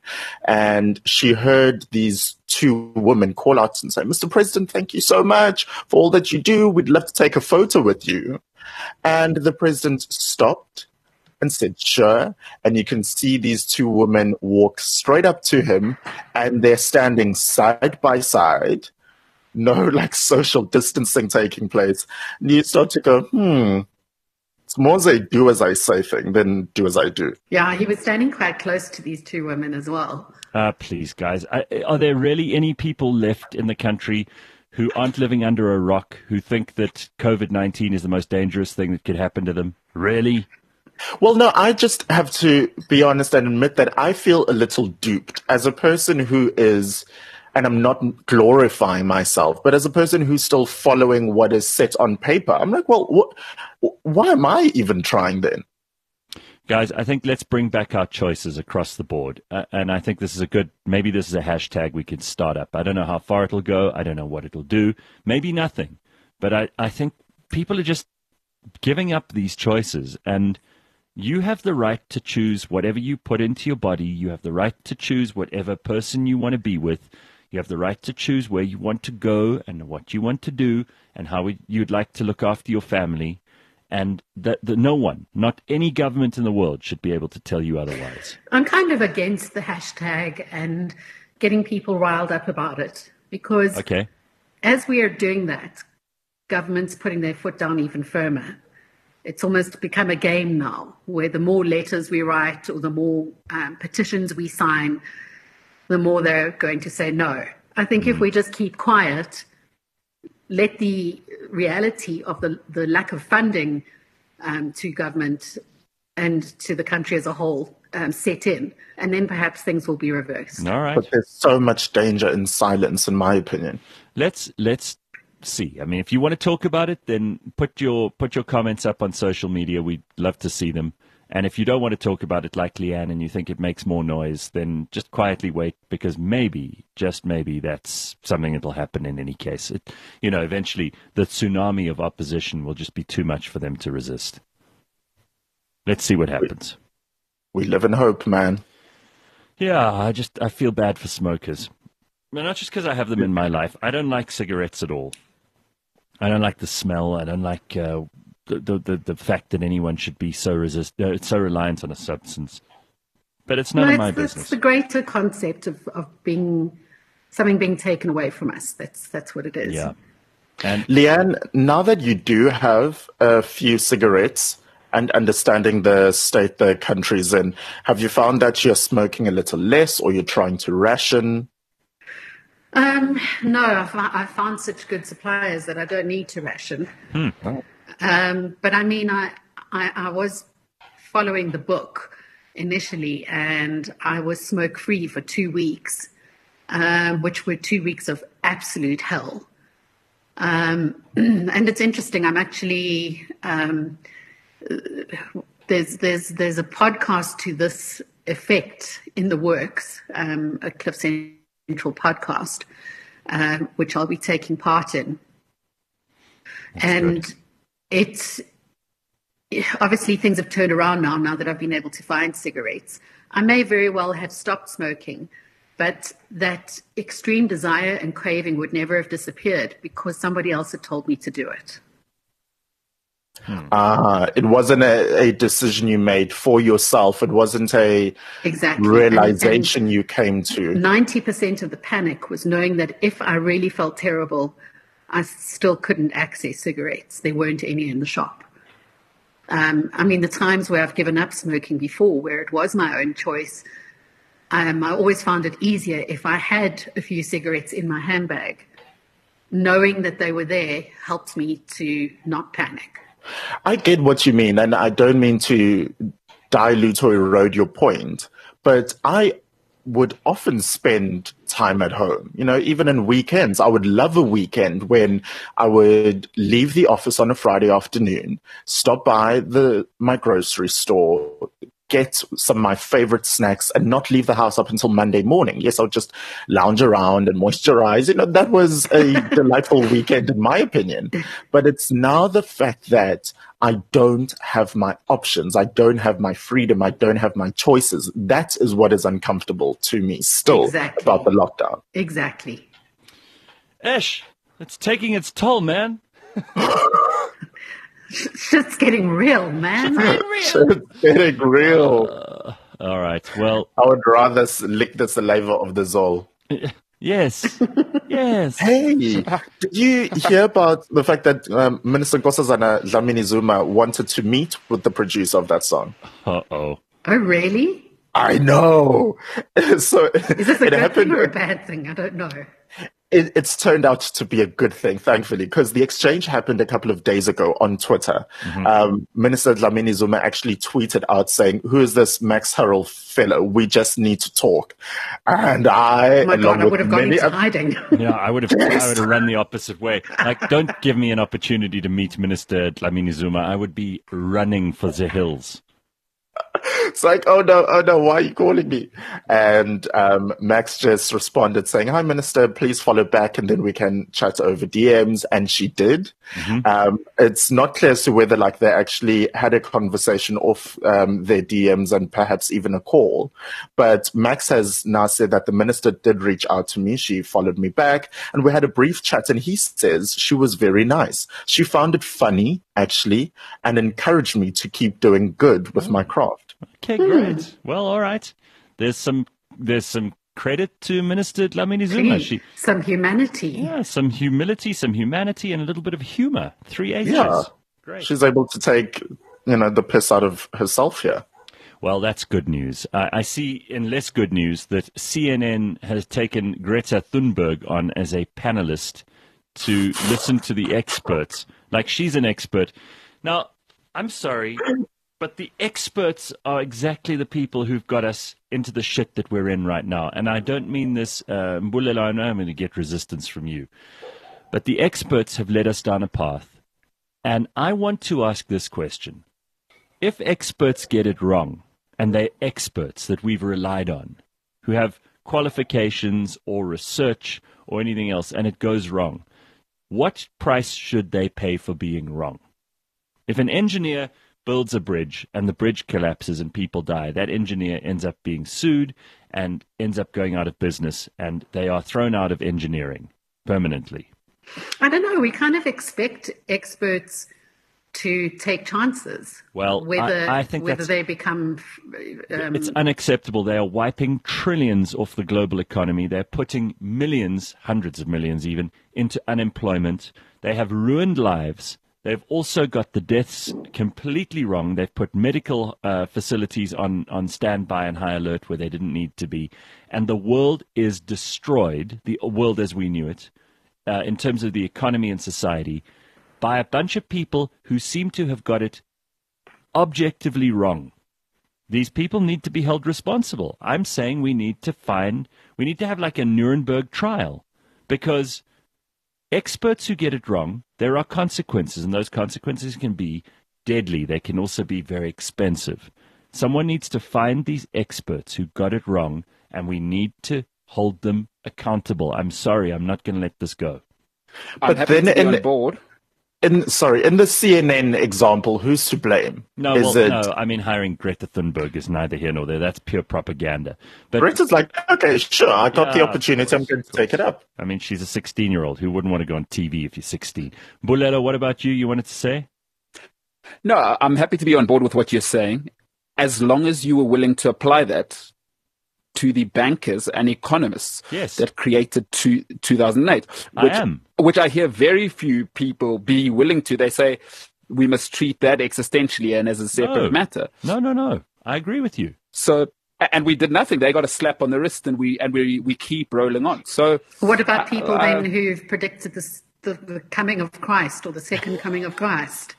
And she heard these two women call out and say, "Mister President, thank you so much for all that you do. We'd love to take a photo with you." And the president stopped and said, "Sure." And you can see these two women walk straight up to him, and they're standing side by side. No, like, social distancing taking place. And you start to go, hmm, it's more as I do as I say thing than do as I do. Yeah, he was standing quite close to these two women as well. Uh, please, guys, I, are there really any people left in the country who aren't living under a rock who think that COVID nineteen is the most dangerous thing that could happen to them? Really? Well, no, I just have to be honest and admit that I feel a little duped as a person who is, and I'm not glorifying myself, but as a person who's still following what is set on paper. I'm like, well, what, why am I even trying then? Guys, I think let's bring back our choices across the board. Uh, and I think this is a good, maybe this is a hashtag we could start up. I don't know how far it'll go. I don't know what it'll do. Maybe nothing. But I, I think people are just giving up these choices. And you have the right to choose whatever you put into your body. You have the right to choose whatever person you want to be with. You have the right to choose where you want to go and what you want to do and how you'd like to look after your family. And that the, no one, not any government in the world, should be able to tell you otherwise. I'm kind of against the hashtag and getting people riled up about it because okay. as we are doing that, government's putting their foot down even firmer. It's almost become a game now where the more letters we write or the more um, petitions we sign, the more they're going to say no. I think mm. if we just keep quiet, let the reality of the, the lack of funding um, to government and to the country as a whole um, set in, and then perhaps things will be reversed. All right. But there's so much danger in silence, in my opinion. Let's let's see. I mean, if you want to talk about it, then put your put your comments up on social media. We'd love to see them. And if you don't want to talk about it like Leanne and you think it makes more noise, then just quietly wait, because maybe, just maybe, that's something that will happen in any case. It, you know, eventually the tsunami of opposition will just be too much for them to resist. Let's see what happens. We live in hope, man. Yeah, I just, I feel bad for smokers. Well, not just because I have them in my life. I don't like cigarettes at all. I don't like the smell. I don't like uh, the, the the fact that anyone should be so resist, uh, so reliant on a substance. But it's none no, of my it's, business. It's the greater concept of, of being something being taken away from us. That's that's what it is. Yeah. And Leanne, now that you do have a few cigarettes and understanding the state the country's in, have you found that you're smoking a little less, or you're trying to ration? Um, no, I've, I've found such good suppliers that I don't need to ration. Hmm. Oh. Um, but I mean, I, I, I was following the book initially, and I was smoke free for two weeks, um, which were two weeks of absolute hell. Um, and it's interesting. I'm actually um, there's there's there's a podcast to this effect in the works, um, a Cliff Central podcast, uh, which I'll be taking part in. That's and good. It's obviously things have turned around now, now that I've been able to find cigarettes. I may very well have stopped smoking, but that extreme desire and craving would never have disappeared because somebody else had told me to do it. Hmm. Uh, it wasn't a, a decision you made for yourself. It wasn't a exactly. realization and, and you came to. ninety percent of the panic was knowing that if I really felt terrible, I still couldn't access cigarettes. There weren't any in the shop. Um, I mean, the times where I've given up smoking before, where it was my own choice, um, I always found it easier if I had a few cigarettes in my handbag. Knowing that they were there helped me to not panic. I get what you mean, and I don't mean to dilute or erode your point, but I would often spend time at home. You know, even in weekends, I would love a weekend when I would leave the office on a Friday afternoon, stop by the my grocery store, get some of my favorite snacks and not leave the house up until Monday morning. Yes, I'll just lounge around and moisturize. You know, that was a delightful weekend in my opinion. But it's now the fact that I don't have my options. I don't have my freedom. I don't have my choices. That is what is uncomfortable to me still exactly. about the lockdown. Exactly. Ash, it's taking its toll, man. Shit's getting real, man. Shit's getting real. Uh, all right. Well, I would rather lick the saliva of the Zol. Yes. Yes. Hey, did you hear about the fact that um, Minister Nkosazana Dlamini-Zuma wanted to meet with the producer of that song? Uh-oh. Oh, really? I know. So is this a good happened, thing or a bad thing? I don't know. It, it's turned out to be a good thing, thankfully, because the exchange happened a couple of days ago on Twitter. Mm-hmm. Um, Minister Dlamini-Zuma actually tweeted out saying, "Who is this Max Hurrell fellow? We just need to talk." And I, oh my God, I would have gone into of, hiding. Yeah, I would have. Yes. I would have run the opposite way. Like, don't give me an opportunity to meet Minister Dlamini-Zuma. I would be running for the hills. It's like, oh no, oh no, why are you calling me? And um, Max just responded saying, "Hi, Minister, please follow back and then we can chat over D Ms." And she did. Mm-hmm. Um, it's not clear as to whether like they actually had a conversation off um, their D Ms and perhaps even a call. But Max has now said that the minister did reach out to me. She followed me back and we had a brief chat, and he says she was very nice. She found it funny, actually, and encouraged me to keep doing good with my craft. Okay, great. Mm. Well, all right. There's some there's some credit to Minister Dlamini-Zuma. She, some humanity. Yeah, some humility, some humanity, and a little bit of humor. Three H's. Yeah. Great. She's able to take, you know, the piss out of herself here. Well, that's good news. Uh, I see in less good news that C N N has taken Greta Thunberg on as a panelist to listen to the experts. Like, she's an expert. Now, I'm sorry, but the experts are exactly the people who've got us into the shit that we're in right now. And I don't mean this, uh, Mbulela, I know I'm going to get resistance from you. But the experts have led us down a path. And I want to ask this question. If experts get it wrong, and they're experts that we've relied on, who have qualifications or research or anything else, and it goes wrong, what price should they pay for being wrong? If an engineer builds a bridge and the bridge collapses and people die, that engineer ends up being sued and ends up going out of business, and they are thrown out of engineering permanently. I don't know. We kind of expect experts to take chances. Well, whether I, I think whether they become um, it's unacceptable. They are wiping trillions off the global economy. They're putting millions, hundreds of millions even, into unemployment. They have ruined lives. They've also got the deaths completely wrong. They've put medical uh, facilities on, on standby and high alert where they didn't need to be. And the world is destroyed, the world as we knew it, uh, in terms of the economy and society, by a bunch of people who seem to have got it objectively wrong. These people need to be held responsible. I'm saying we need to find, we need to have like a Nuremberg trial, because experts who get it wrong, there are consequences, and those consequences can be deadly. They can also be very expensive. Someone needs to find these experts who got it wrong, and we need to hold them accountable. I'm sorry, I'm not going to let this go. I'm but happy then to be in, on board. In, sorry, in the C N N example, who's to blame? No, is well, it... no, I mean, hiring Greta Thunberg is neither here nor there. That's pure propaganda. But Greta's like, okay, sure, I got yeah, the opportunity, course, I'm going to take it up. I mean, she's a sixteen-year-old. Who wouldn't want to go on T V if you're sixteen? Mbulela, what about you? You wanted to say? No, I'm happy to be on board with what you're saying, as long as you were willing to apply that to the bankers and economists yes. that created two, two thousand eight. Which, I am. Which I hear very few people be willing to. They say we must treat that existentially and as a separate no. matter. No, no, no. I agree with you. So, and we did nothing. They got a slap on the wrist, and we and we we keep rolling on. So, what about people uh, then who've predicted this, the, the coming of Christ or the second coming of Christ?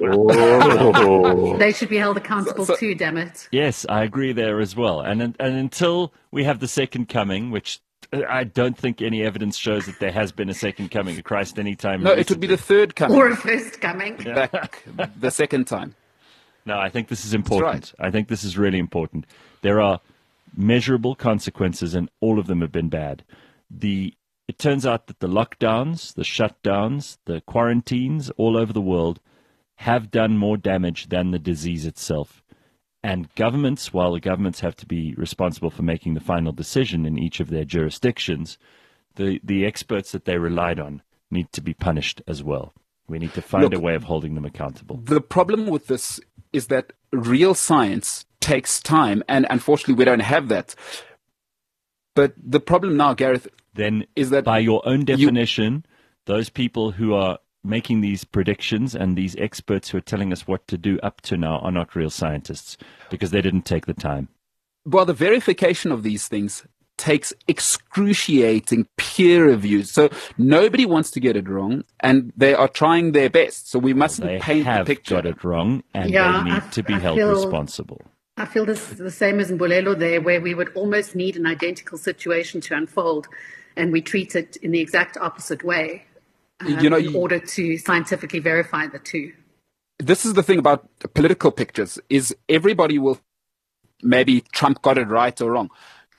Oh. They should be held accountable So- so- too, damn it. Yes, I agree there as well. And and until we have the second coming, which I don't think any evidence shows that there has been a second coming of Christ anytime. no, it would be the third coming. Or a first coming. Back the second time. No, I think this is important. right. I think this is really important. There are measurable consequences, and all of them have been bad. The it turns out that the lockdowns, the shutdowns, the quarantines all over the world have done more damage than the disease itself. And governments, while the governments have to be responsible for making the final decision in each of their jurisdictions, the, the experts that they relied on need to be punished as well. We need to find Look, a way of holding them accountable. The problem with this is that real science takes time, and unfortunately we don't have that. But the problem now, Gareth, Then, is that by your own you- definition, those people who are making these predictions and these experts who are telling us what to do up to now are not real scientists because they didn't take the time. well, the verification of these things takes excruciating peer reviews. So nobody wants to get it wrong, and they are trying their best. So we mustn't They paint have the picture. got it wrong, and Yeah, they need I- to be I held feel- responsible. I feel this is the same as in Bolelo there, where we would almost need an identical situation to unfold, and we treat it in the exact opposite way um, You know, in you- order to scientifically verify the two. This is the thing about political pictures, is everybody will maybe Trump got it right or wrong.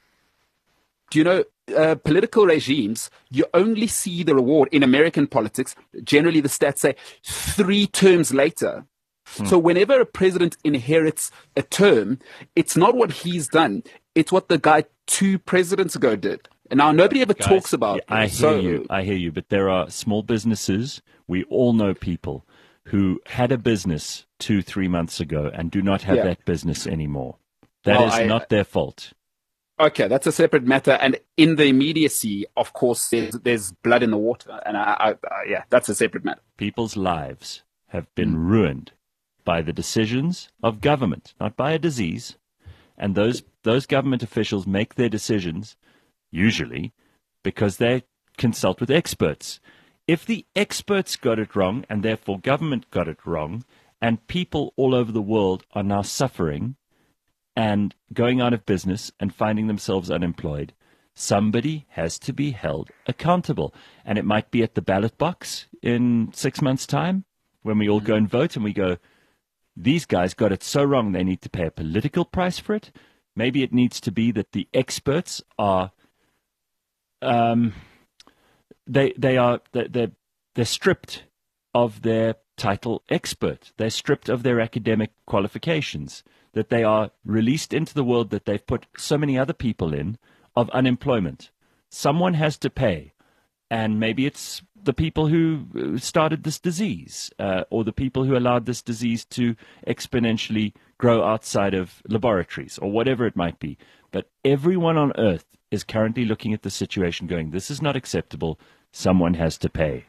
Do you know, uh, political regimes, you only see the reward in American politics. Generally, the stats say three terms later. Hmm. So whenever a president inherits a term, it's not what he's done. It's what the guy two presidents ago did. And now nobody ever Guys, talks about yeah, I this. hear So- you. I hear you. But there are small businesses. We all know people who had a business two, three months ago and do not have Yeah. that business anymore. That Well, is I- not their fault. Okay, that's a separate matter. And in the immediacy, of course, there's, there's blood in the water. And I, I, I, yeah, that's a separate matter. People's lives have been Hmm. ruined by the decisions of government, not by a disease. And those those government officials make their decisions, usually, because they consult with experts. If the experts got it wrong, and therefore government got it wrong, and people all over the world are now suffering and going out of business and finding themselves unemployed, somebody has to be held accountable. And it might be at the ballot box in six months' time when we all go and vote and we go, these guys got it so wrong they need to pay a political price for it. Maybe it needs to be that the experts are um, they they are they're, they're stripped of their title expert. They're stripped of their academic qualifications, that they are released into the world that they've put so many other people in of unemployment. Someone has to pay, and maybe it's the people who started this disease uh, or the people who allowed this disease to exponentially grow outside of laboratories or whatever it might be. But everyone on earth is currently looking at the situation going, this is not acceptable. Someone has to pay.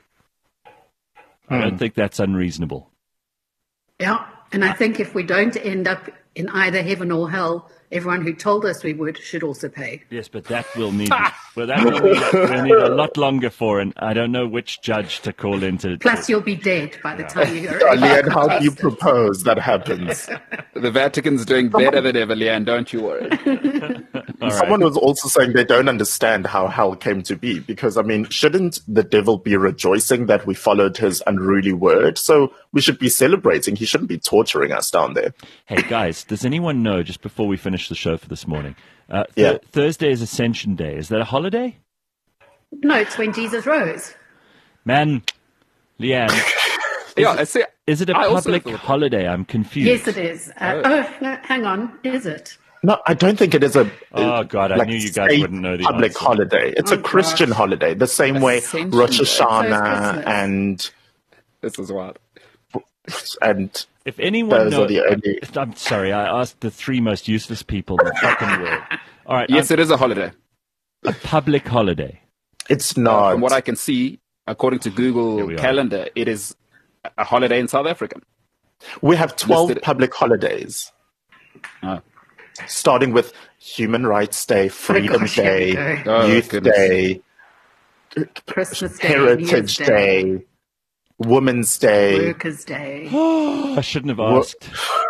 I don't think that's unreasonable. Yeah, and I think if we don't end up in either heaven or hell, everyone who told us we would should also pay. Yes, but that will need well, that will need, we'll need a lot longer for, and I don't know which judge to call into. Plus, you'll be dead by the time you're. Leanne, how do you propose that happens? The Vatican's doing better than ever, Leanne, don't you worry. Someone was also saying they don't understand how hell came to be because, I mean, shouldn't the devil be rejoicing that we followed his unruly word? So we should be celebrating. He shouldn't be torturing us down there. Hey, guys, does anyone know, just before we finish the show for this morning, uh, th- Yeah. Thursday is Ascension Day. Is that a holiday? No, it's when Jesus rose. Man, Leanne, Yeah, I see. is it a I also public thought that. holiday? I'm confused. Yes, it is. Uh, oh, no, hang on. Is it? No, I don't think it is a Oh, God, I like, knew you guys state wouldn't know the public answer. holiday. It's Oh, a Christian gosh. holiday, the same way Ascension Rosh Day. So Hashanah it's Christmas. and This is wild. And if anyone those knows, are the only... I'm sorry, I asked the three most useless people in the fucking world. All right. Yes, um, it is a holiday. A public holiday. It's not. Uh, from what I can see, according to Google Calendar, it is a holiday in South Africa. We have twelve Listed... public holidays. Oh. Starting with Human Rights Day, Freedom oh gosh, Day, oh, Youth goodness. Day, Christmas Day, Heritage Day, Day, Women's Day, Workers' Day. I shouldn't have asked.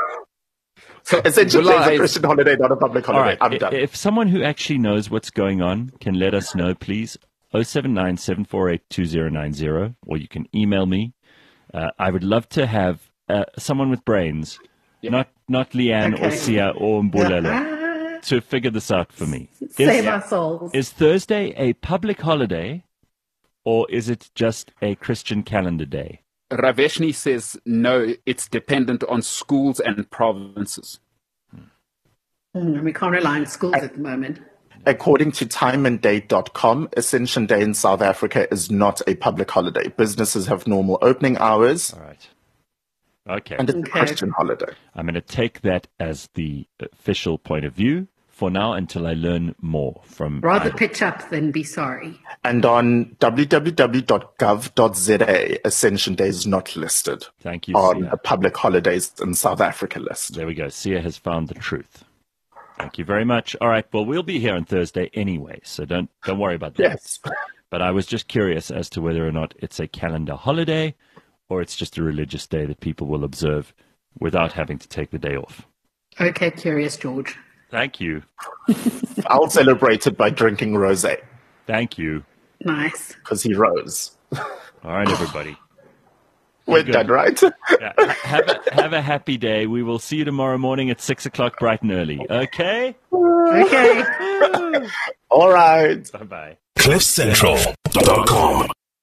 So essentially, it's a Christian holiday, not a public holiday. All right. I'm done. If someone who actually knows what's going on can let us know, please, oh seven nine, seven four eight, two oh nine oh, or you can email me. Uh, I would love to have uh, someone with brains, yeah. not not Leanne okay. or Sia or Mbulelo, to figure this out for me. Save is, our souls. Is Thursday a public holiday, or is it just a Christian calendar day? Raveshni says, no, it's dependent on schools and provinces. Mm, we can't rely on schools at the moment. According to time and date dot com, Ascension Day in South Africa is not a public holiday. Businesses have normal opening hours. All right. Okay. And it's okay. a Christian holiday. I'm going to take that as the official point of view for now until I learn more from... Rather Bible. pitch up than be sorry. And on w w w dot gov dot z a, Ascension Day is not listed. Thank you, on Sia. the public holidays in South Africa list. There we go. Sia has found the truth. Thank you very much. All right. Well, we'll be here on Thursday anyway, so don't don't worry about that. Yes. But I was just curious as to whether or not it's a calendar holiday or it's just a religious day that people will observe without having to take the day off. Okay, curious George. Thank you. I'll celebrate it by drinking rosé. Thank you. Nice. Because he rose. All right, everybody. We're done, right? Yeah. Have a, have a happy day. We will see you tomorrow morning at six o'clock bright and early. Okay? Okay. All right. Bye-bye. cliff central dot com